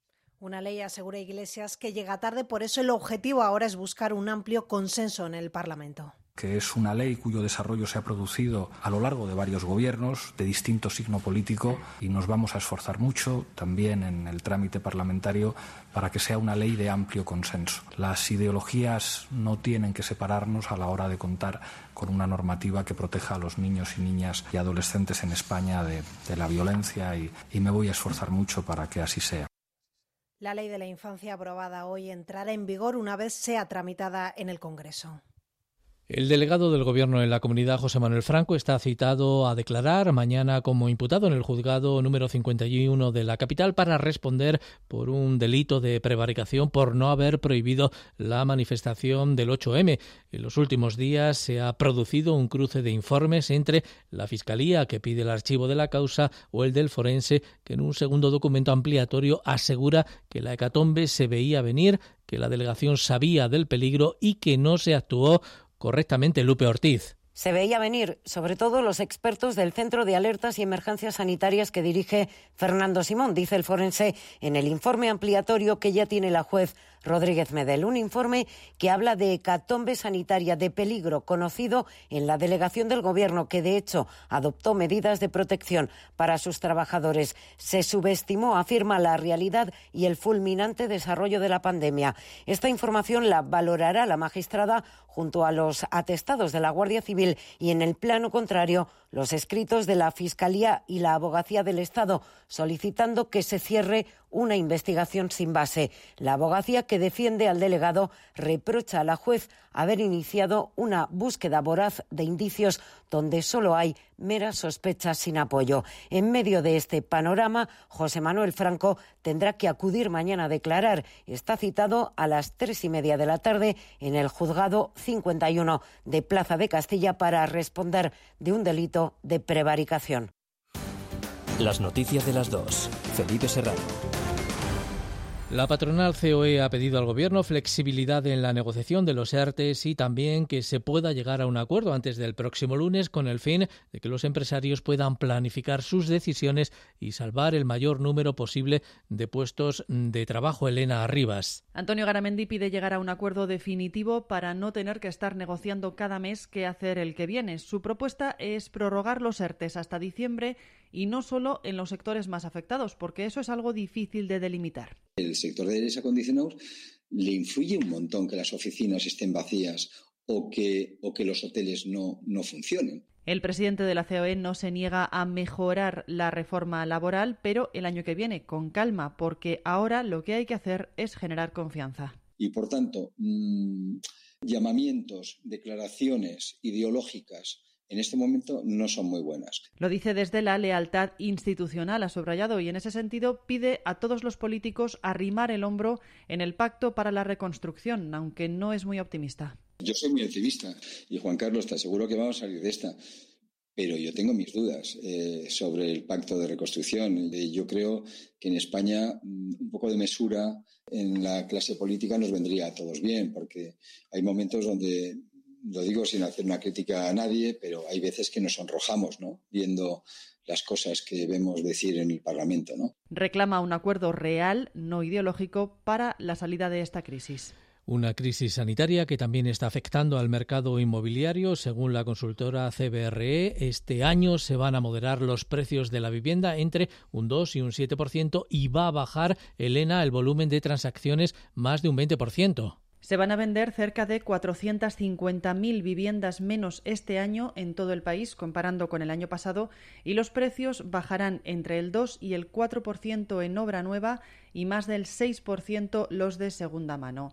Una ley, asegura Iglesias, que llega tarde, por eso el objetivo ahora es buscar un amplio consenso en el Parlamento. Que es una ley cuyo desarrollo se ha producido a lo largo de varios gobiernos de distinto signo político y nos vamos a esforzar mucho también en el trámite parlamentario para que sea una ley de amplio consenso. Las ideologías no tienen que separarnos a la hora de contar con una normativa que proteja a los niños y niñas y adolescentes en España de, de la violencia y, y me voy a esforzar mucho para que así sea. La ley de la infancia aprobada hoy entrará en vigor una vez sea tramitada en el Congreso. El delegado del Gobierno en la comunidad, José Manuel Franco, está citado a declarar mañana como imputado en el juzgado número cincuenta y uno de la capital para responder por un delito de prevaricación por no haber prohibido la manifestación del ocho eme. En los últimos días se ha producido un cruce de informes entre la Fiscalía, que pide el archivo de la causa, o el del forense, que en un segundo documento ampliatorio asegura que la hecatombe se veía venir, que la delegación sabía del peligro y que no se actuó correctamente. Lupe Ortiz. Se veía venir, sobre todo los expertos del Centro de Alertas y Emergencias Sanitarias que dirige Fernando Simón, dice el forense en el informe ampliatorio que ya tiene la juez Rodríguez Medel. Un informe que habla de hecatombe sanitaria de peligro conocido en la delegación del Gobierno, que de hecho adoptó medidas de protección para sus trabajadores. Se subestimó, afirma, la realidad y el fulminante desarrollo de la pandemia. Esta información la valorará la magistrada junto a los atestados de la Guardia Civil y, en el plano contrario, los escritos de la Fiscalía y la Abogacía del Estado, solicitando que se cierre una investigación sin base. La Abogacía, que defiende al delegado, reprocha a la juez haber iniciado una búsqueda voraz de indicios donde solo hay meras sospechas sin apoyo. En medio de este panorama, José Manuel Franco tendrá que acudir mañana a declarar. Está citado a las tres y media de la tarde en el juzgado cincuenta y uno de Plaza de Castilla para responder de un delito de prevaricación. Las noticias de las dos. Felipe Serrano. La patronal C O E ha pedido al Gobierno flexibilidad en la negociación de los ERTES y también que se pueda llegar a un acuerdo antes del próximo lunes con el fin de que los empresarios puedan planificar sus decisiones y salvar el mayor número posible de puestos de trabajo. Elena Arribas. Antonio Garamendi pide llegar a un acuerdo definitivo para no tener que estar negociando cada mes qué hacer el que viene. Su propuesta es prorrogar los ERTES hasta diciembre y no solo en los sectores más afectados, porque eso es algo difícil de delimitar. El sector de aires acondicionados le influye un montón que las oficinas estén vacías o que, o que los hoteles no, no funcionen. El presidente de la C O E no se niega a mejorar la reforma laboral, pero el año que viene, con calma, porque ahora lo que hay que hacer es generar confianza. Y, por tanto, mmm, llamamientos, declaraciones ideológicas en este momento no son muy buenas. Lo dice desde la lealtad institucional, ha subrayado, y en ese sentido pide a todos los políticos arrimar el hombro en el pacto para la reconstrucción, aunque no es muy optimista. Yo soy muy optimista y Juan Carlos está seguro que vamos a salir de esta, pero yo tengo mis dudas eh, sobre el pacto de reconstrucción. Eh, yo creo que en España un poco de mesura en la clase política nos vendría a todos bien, porque hay momentos donde, lo digo sin hacer una crítica a nadie, pero hay veces que nos sonrojamos, ¿no?, viendo las cosas que vemos decir en el Parlamento, ¿no? Reclama un acuerdo real, no ideológico, para la salida de esta crisis. Una crisis sanitaria que también está afectando al mercado inmobiliario. Según la consultora C B R E, este año se van a moderar los precios de la vivienda entre un dos y un siete por ciento y va a bajar, Elena, el volumen de transacciones más de un veinte por ciento. Se van a vender cerca de cuatrocientas cincuenta mil viviendas menos este año en todo el país, comparando con el año pasado, y los precios bajarán entre el dos y el cuatro por ciento en obra nueva y más del seis por ciento los de segunda mano.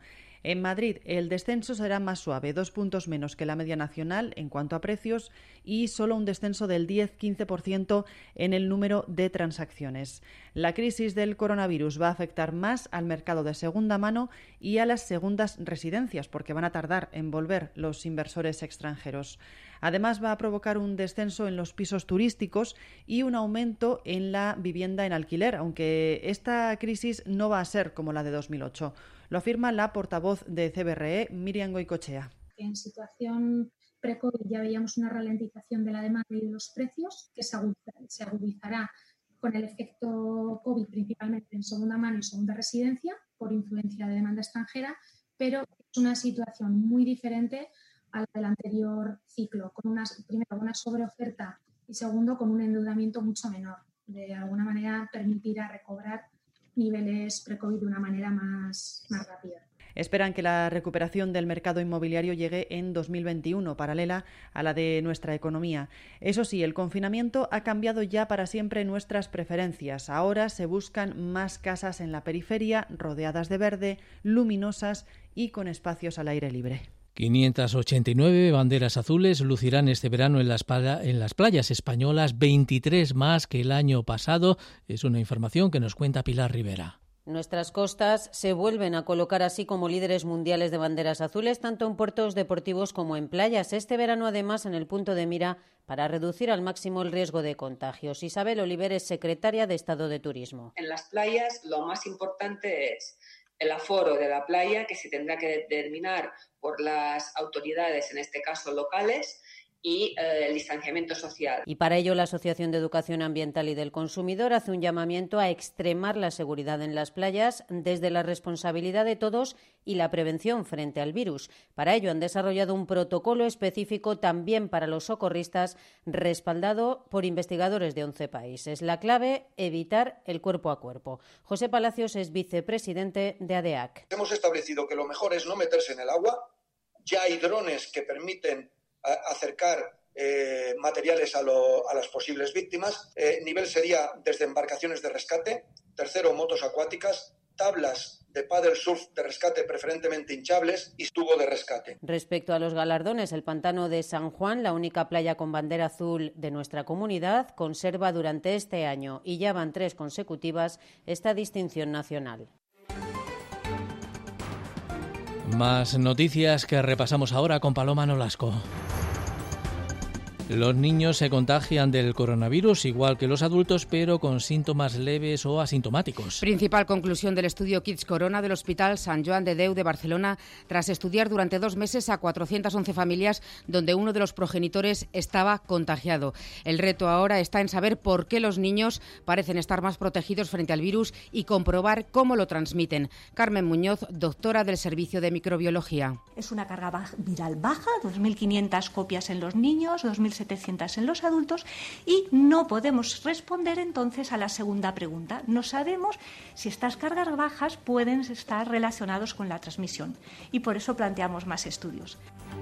En Madrid, el descenso será más suave, dos puntos menos que la media nacional en cuanto a precios y solo un descenso del diez a quince por ciento en el número de transacciones. La crisis del coronavirus va a afectar más al mercado de segunda mano y a las segundas residencias, porque van a tardar en volver los inversores extranjeros. Además, va a provocar un descenso en los pisos turísticos y un aumento en la vivienda en alquiler, aunque esta crisis no va a ser como la de dos mil ocho. Lo afirma la portavoz de C B R E, Miriam Goicoechea. En situación pre-COVID ya veíamos una ralentización de la demanda y de los precios que se agudizará con el efecto COVID principalmente en segunda mano y segunda residencia por influencia de demanda extranjera, pero es una situación muy diferente a la del anterior ciclo, con una, primero una sobreoferta y segundo con un endeudamiento mucho menor. De alguna manera permitirá recobrar niveles pre-COVID de una manera más, más rápida. Esperan que la recuperación del mercado inmobiliario llegue en dos mil veintiuno, paralela a la de nuestra economía. Eso sí, el confinamiento ha cambiado ya para siempre nuestras preferencias. Ahora se buscan más casas en la periferia, rodeadas de verde, luminosas y con espacios al aire libre. quinientas ochenta y nueve banderas azules lucirán este verano en las, en las playas españolas, veintitrés más que el año pasado. Es una información que nos cuenta Pilar Rivera. Nuestras costas se vuelven a colocar así como líderes mundiales de banderas azules, tanto en puertos deportivos como en playas. Este verano, además, en el punto de mira para reducir al máximo el riesgo de contagios. Isabel Oliver es secretaria de Estado de Turismo. En las playas lo más importante es el aforo de la playa, que se tendrá que determinar por las autoridades, en este caso locales, y eh, el distanciamiento social. Y para ello la Asociación de Educación Ambiental y del Consumidor hace un llamamiento a extremar la seguridad en las playas desde la responsabilidad de todos y la prevención frente al virus. Para ello han desarrollado un protocolo específico también para los socorristas, respaldado por investigadores de once países. La clave, evitar el cuerpo a cuerpo. José Palacios es vicepresidente de A D E A C. Hemos establecido que lo mejor es no meterse en el agua. Ya hay drones que permiten acercar eh, materiales a, lo, a las posibles víctimas. Eh, nivel sería desde embarcaciones de rescate. Tercero, motos acuáticas, tablas de paddle surf de rescate preferentemente hinchables y tubo de rescate. Respecto a los galardones, el pantano de San Juan, la única playa con bandera azul de nuestra comunidad, conserva durante este año, y ya van tres consecutivas, esta distinción nacional. Más noticias que repasamos ahora con Paloma Nolasco. Los niños se contagian del coronavirus igual que los adultos, pero con síntomas leves o asintomáticos. Principal conclusión del estudio Kids Corona del Hospital Sant Joan de Déu de Barcelona, tras estudiar durante dos meses a cuatrocientas once familias donde uno de los progenitores estaba contagiado. El reto ahora está en saber por qué los niños parecen estar más protegidos frente al virus y comprobar cómo lo transmiten. Carmen Muñoz, doctora del Servicio de Microbiología. Es una carga viral baja, dos mil quinientas copias en los niños, dos mil setecientas en los adultos, y no podemos responder entonces a la segunda pregunta. No sabemos si estas cargas bajas pueden estar relacionadas con la transmisión y por eso planteamos más estudios.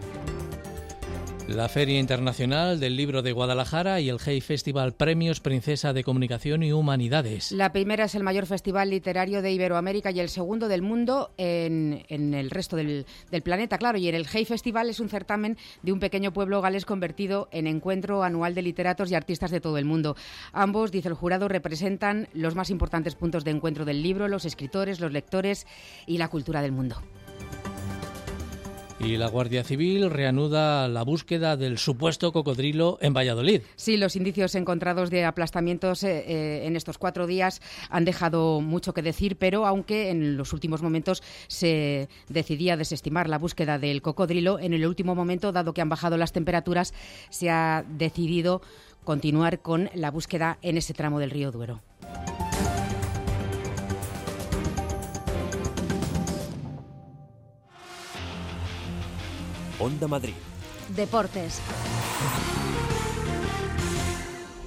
La Feria Internacional del Libro de Guadalajara y el Hey Festival Premios Princesa de Comunicación y Humanidades. La primera es el mayor festival literario de Iberoamérica y el segundo del mundo en, en el resto del, del planeta, claro. Y en el Hey Festival es un certamen de un pequeño pueblo galés convertido en encuentro anual de literatos y artistas de todo el mundo. Ambos, dice el jurado, representan los más importantes puntos de encuentro del libro, los escritores, los lectores y la cultura del mundo. Y la Guardia Civil reanuda la búsqueda del supuesto cocodrilo en Valladolid. Sí, los indicios encontrados de aplastamientos eh, eh, en estos cuatro días han dejado mucho que decir, pero aunque en los últimos momentos se decidía desestimar la búsqueda del cocodrilo, en el último momento, dado que han bajado las temperaturas, se ha decidido continuar con la búsqueda en ese tramo del río Duero. Onda Madrid. Deportes.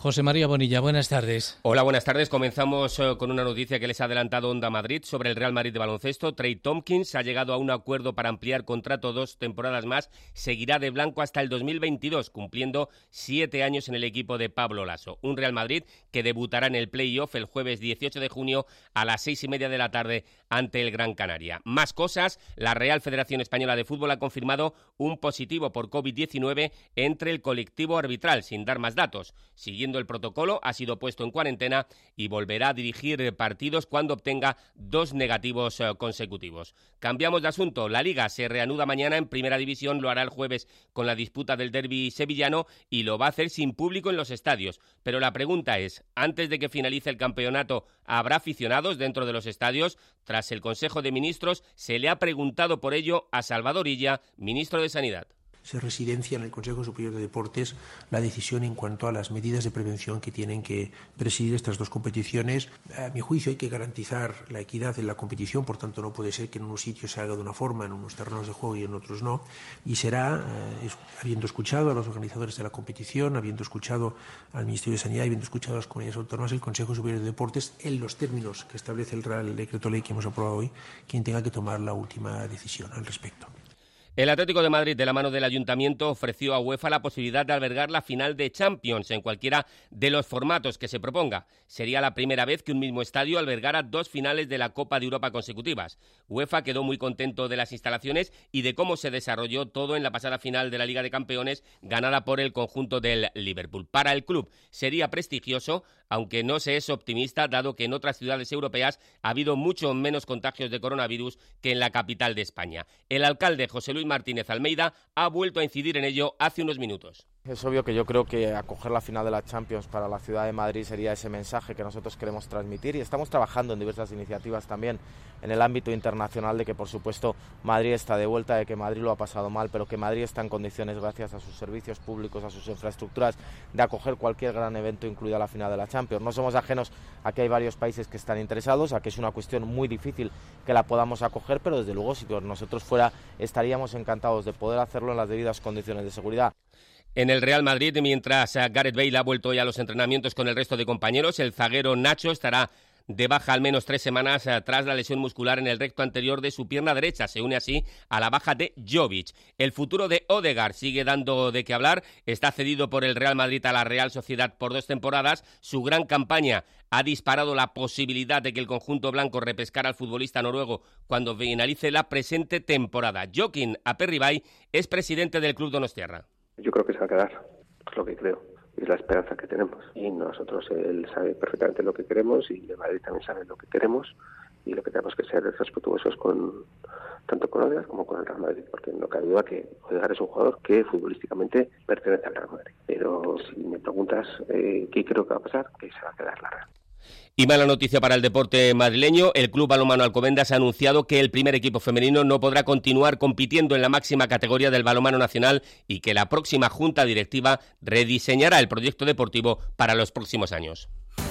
José María Bonilla, buenas tardes. Hola, buenas tardes. Comenzamos uh, con una noticia que les ha adelantado Onda Madrid sobre el Real Madrid de baloncesto. Trey Tompkins ha llegado a un acuerdo para ampliar contrato dos temporadas más. Seguirá de blanco hasta el dos mil veintidós, cumpliendo siete años en el equipo de Pablo Laso. Un Real Madrid que debutará en el play-off el jueves dieciocho de junio a las seis y media de la tarde ante el Gran Canaria. Más cosas, la Real Federación Española de Fútbol ha confirmado un positivo por covid diecinueve entre el colectivo arbitral, sin dar más datos. Siguiendo el protocolo, ha sido puesto en cuarentena y volverá a dirigir partidos cuando obtenga dos negativos consecutivos. Cambiamos de asunto. La Liga se reanuda mañana en Primera División, lo hará el jueves con la disputa del derbi sevillano y lo va a hacer sin público en los estadios. Pero la pregunta es, antes de que finalice el campeonato, ¿habrá aficionados dentro de los estadios? Tras el Consejo de Ministros, se le ha preguntado por ello a Salvador Illa, ministro de Sanidad. Se residencia en el Consejo Superior de Deportes la decisión en cuanto a las medidas de prevención que tienen que presidir estas dos competiciones. A mi juicio hay que garantizar la equidad en la competición, por tanto no puede ser que en unos sitios se haga de una forma, en unos terrenos de juego y en otros no. Y será, eh, habiendo escuchado a los organizadores de la competición, habiendo escuchado al Ministerio de Sanidad y habiendo escuchado a las comunidades autónomas, el Consejo Superior de Deportes, en los términos que establece el Real Decreto Ley que hemos aprobado hoy, quien tenga que tomar la última decisión al respecto. El Atlético de Madrid, de la mano del Ayuntamiento, ofreció a UEFA la posibilidad de albergar la final de Champions en cualquiera de los formatos que se proponga. Sería la primera vez que un mismo estadio albergara dos finales de la Copa de Europa consecutivas. UEFA quedó muy contento de las instalaciones y de cómo se desarrolló todo en la pasada final de la Liga de Campeones, ganada por el conjunto del Liverpool. Para el club sería prestigioso, aunque no se es optimista, dado que en otras ciudades europeas ha habido mucho menos contagios de coronavirus que en la capital de España. El alcalde José Luis Martínez Almeida ha vuelto a incidir en ello hace unos minutos. Es obvio que yo creo que acoger la final de la Champions para la ciudad de Madrid sería ese mensaje que nosotros queremos transmitir, y estamos trabajando en diversas iniciativas también en el ámbito internacional de que, por supuesto, Madrid está de vuelta, de que Madrid lo ha pasado mal, pero que Madrid está en condiciones, gracias a sus servicios públicos, a sus infraestructuras, de acoger cualquier gran evento, incluida la final de la Champions. No somos ajenos a que hay varios países que están interesados, a que es una cuestión muy difícil que la podamos acoger, pero desde luego si por nosotros fuera, estaríamos encantados de poder hacerlo en las debidas condiciones de seguridad. En el Real Madrid, mientras Gareth Bale ha vuelto ya a los entrenamientos con el resto de compañeros, el zaguero Nacho estará de baja al menos tres semanas tras la lesión muscular en el recto anterior de su pierna derecha. Se une así a la baja de Jovic. El futuro de Ødegaard sigue dando de qué hablar. Está cedido por el Real Madrid a la Real Sociedad por dos temporadas. Su gran campaña ha disparado la posibilidad de que el conjunto blanco repescara al futbolista noruego cuando finalice la presente temporada. Joaquín Aperribay es presidente del club donostiarra. Yo creo que se va a quedar, es lo que creo, es la esperanza que tenemos. Y nosotros, él sabe perfectamente lo que queremos y el Madrid también sabe lo que queremos, y lo que tenemos que ser respetuosos con tanto con Ødegaard como con el Real Madrid, porque no cabe duda que Ødegaard es un jugador que futbolísticamente pertenece al Real Madrid. Pero si me preguntas eh, qué creo que va a pasar, que se va a quedar la Real. Y mala noticia para el deporte madrileño. El Club Balonmano Alcobendas ha anunciado que el primer equipo femenino no podrá continuar compitiendo en la máxima categoría del balonmano nacional y que la próxima junta directiva rediseñará el proyecto deportivo para los próximos años.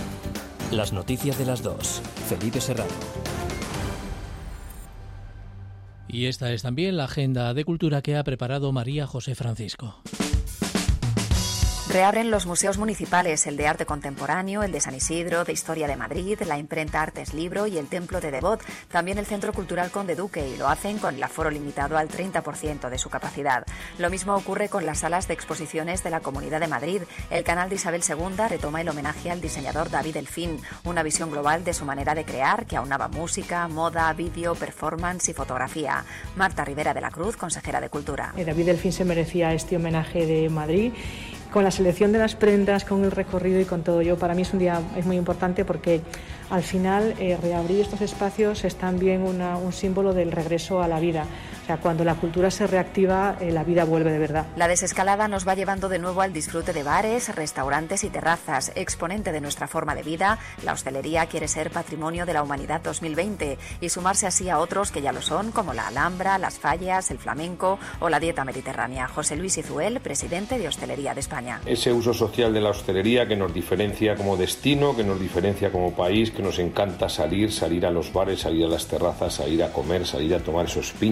Las noticias de las dos. Felipe Serrano. Y esta es también la agenda de cultura que ha preparado María José Francisco. Reabren los museos municipales, el de arte contemporáneo, el de San Isidro, de Historia de Madrid, la imprenta Artes Libro y el Templo de Devot, también el Centro Cultural Conde Duque, y lo hacen con el aforo limitado al treinta por ciento de su capacidad. Lo mismo ocurre con las salas de exposiciones de la Comunidad de Madrid. El canal de Isabel segunda retoma el homenaje al diseñador David Delfín, una visión global de su manera de crear que aunaba música, moda, vídeo, performance y fotografía. Marta Rivera de la Cruz, consejera de Cultura. David Delfín se merecía este homenaje de Madrid. Con la selección de las prendas, con el recorrido y con todo ello, para mí es un día es muy importante porque al final eh, reabrir estos espacios es también una, un símbolo del regreso a la vida. O sea, cuando la cultura se reactiva, eh, la vida vuelve de verdad. La desescalada nos va llevando de nuevo al disfrute de bares, restaurantes y terrazas. Exponente de nuestra forma de vida, la hostelería quiere ser Patrimonio de la Humanidad dos mil veinte y sumarse así a otros que ya lo son, como la Alhambra, las Fallas, el flamenco o la dieta mediterránea. José Luis Izuel, presidente de Hostelería de España. Ese uso social de la hostelería que nos diferencia como destino, que nos diferencia como país, que nos encanta salir, salir a los bares, salir a las terrazas, salir a comer, salir a tomar esos pinchos,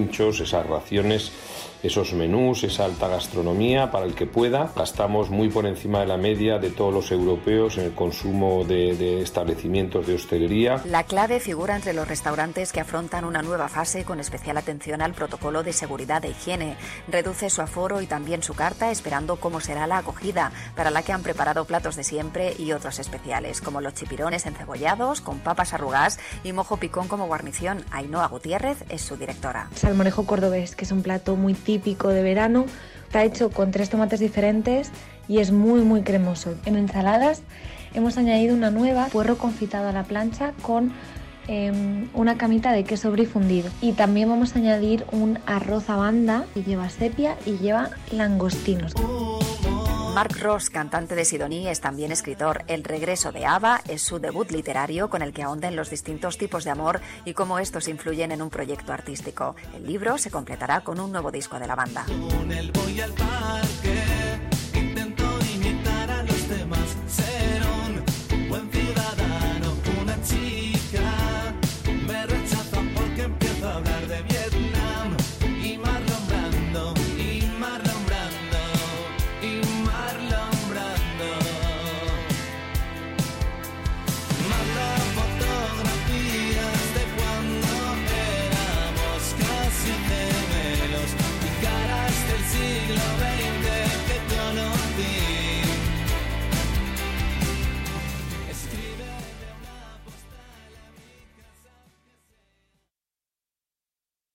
esas raciones, esos menús, esa alta gastronomía para el que pueda. Estamos muy por encima de la media de todos los europeos en el consumo de, de establecimientos de hostelería. La clave figura entre los restaurantes que afrontan una nueva fase con especial atención al protocolo de seguridad e higiene. Reduce su aforo y también su carta, esperando cómo será la acogida, para la que han preparado platos de siempre y otros especiales, como los chipirones encebollados, con papas arrugadas y mojo picón como guarnición. Ainhoa Gutiérrez es su directora. Salmorejo cordobés, que es un plato muy típico de verano, está hecho con tres tomates diferentes y es muy muy cremoso. En ensaladas hemos añadido una nueva, puerro confitado a la plancha con eh, una camita de queso brie fundido, y también vamos a añadir un arroz a banda que lleva sepia y lleva langostinos. Mark Ross, cantante de Sidoní, es también escritor. El regreso de Ava es su debut literario, con el que ahonda en los distintos tipos de amor y cómo estos influyen en un proyecto artístico. El libro se completará con un nuevo disco de la banda. Con él voy al parque, intento imitar a los demás, ser un buen ciudadano. Una chica me rechaza porque empiezo a hablar de bien.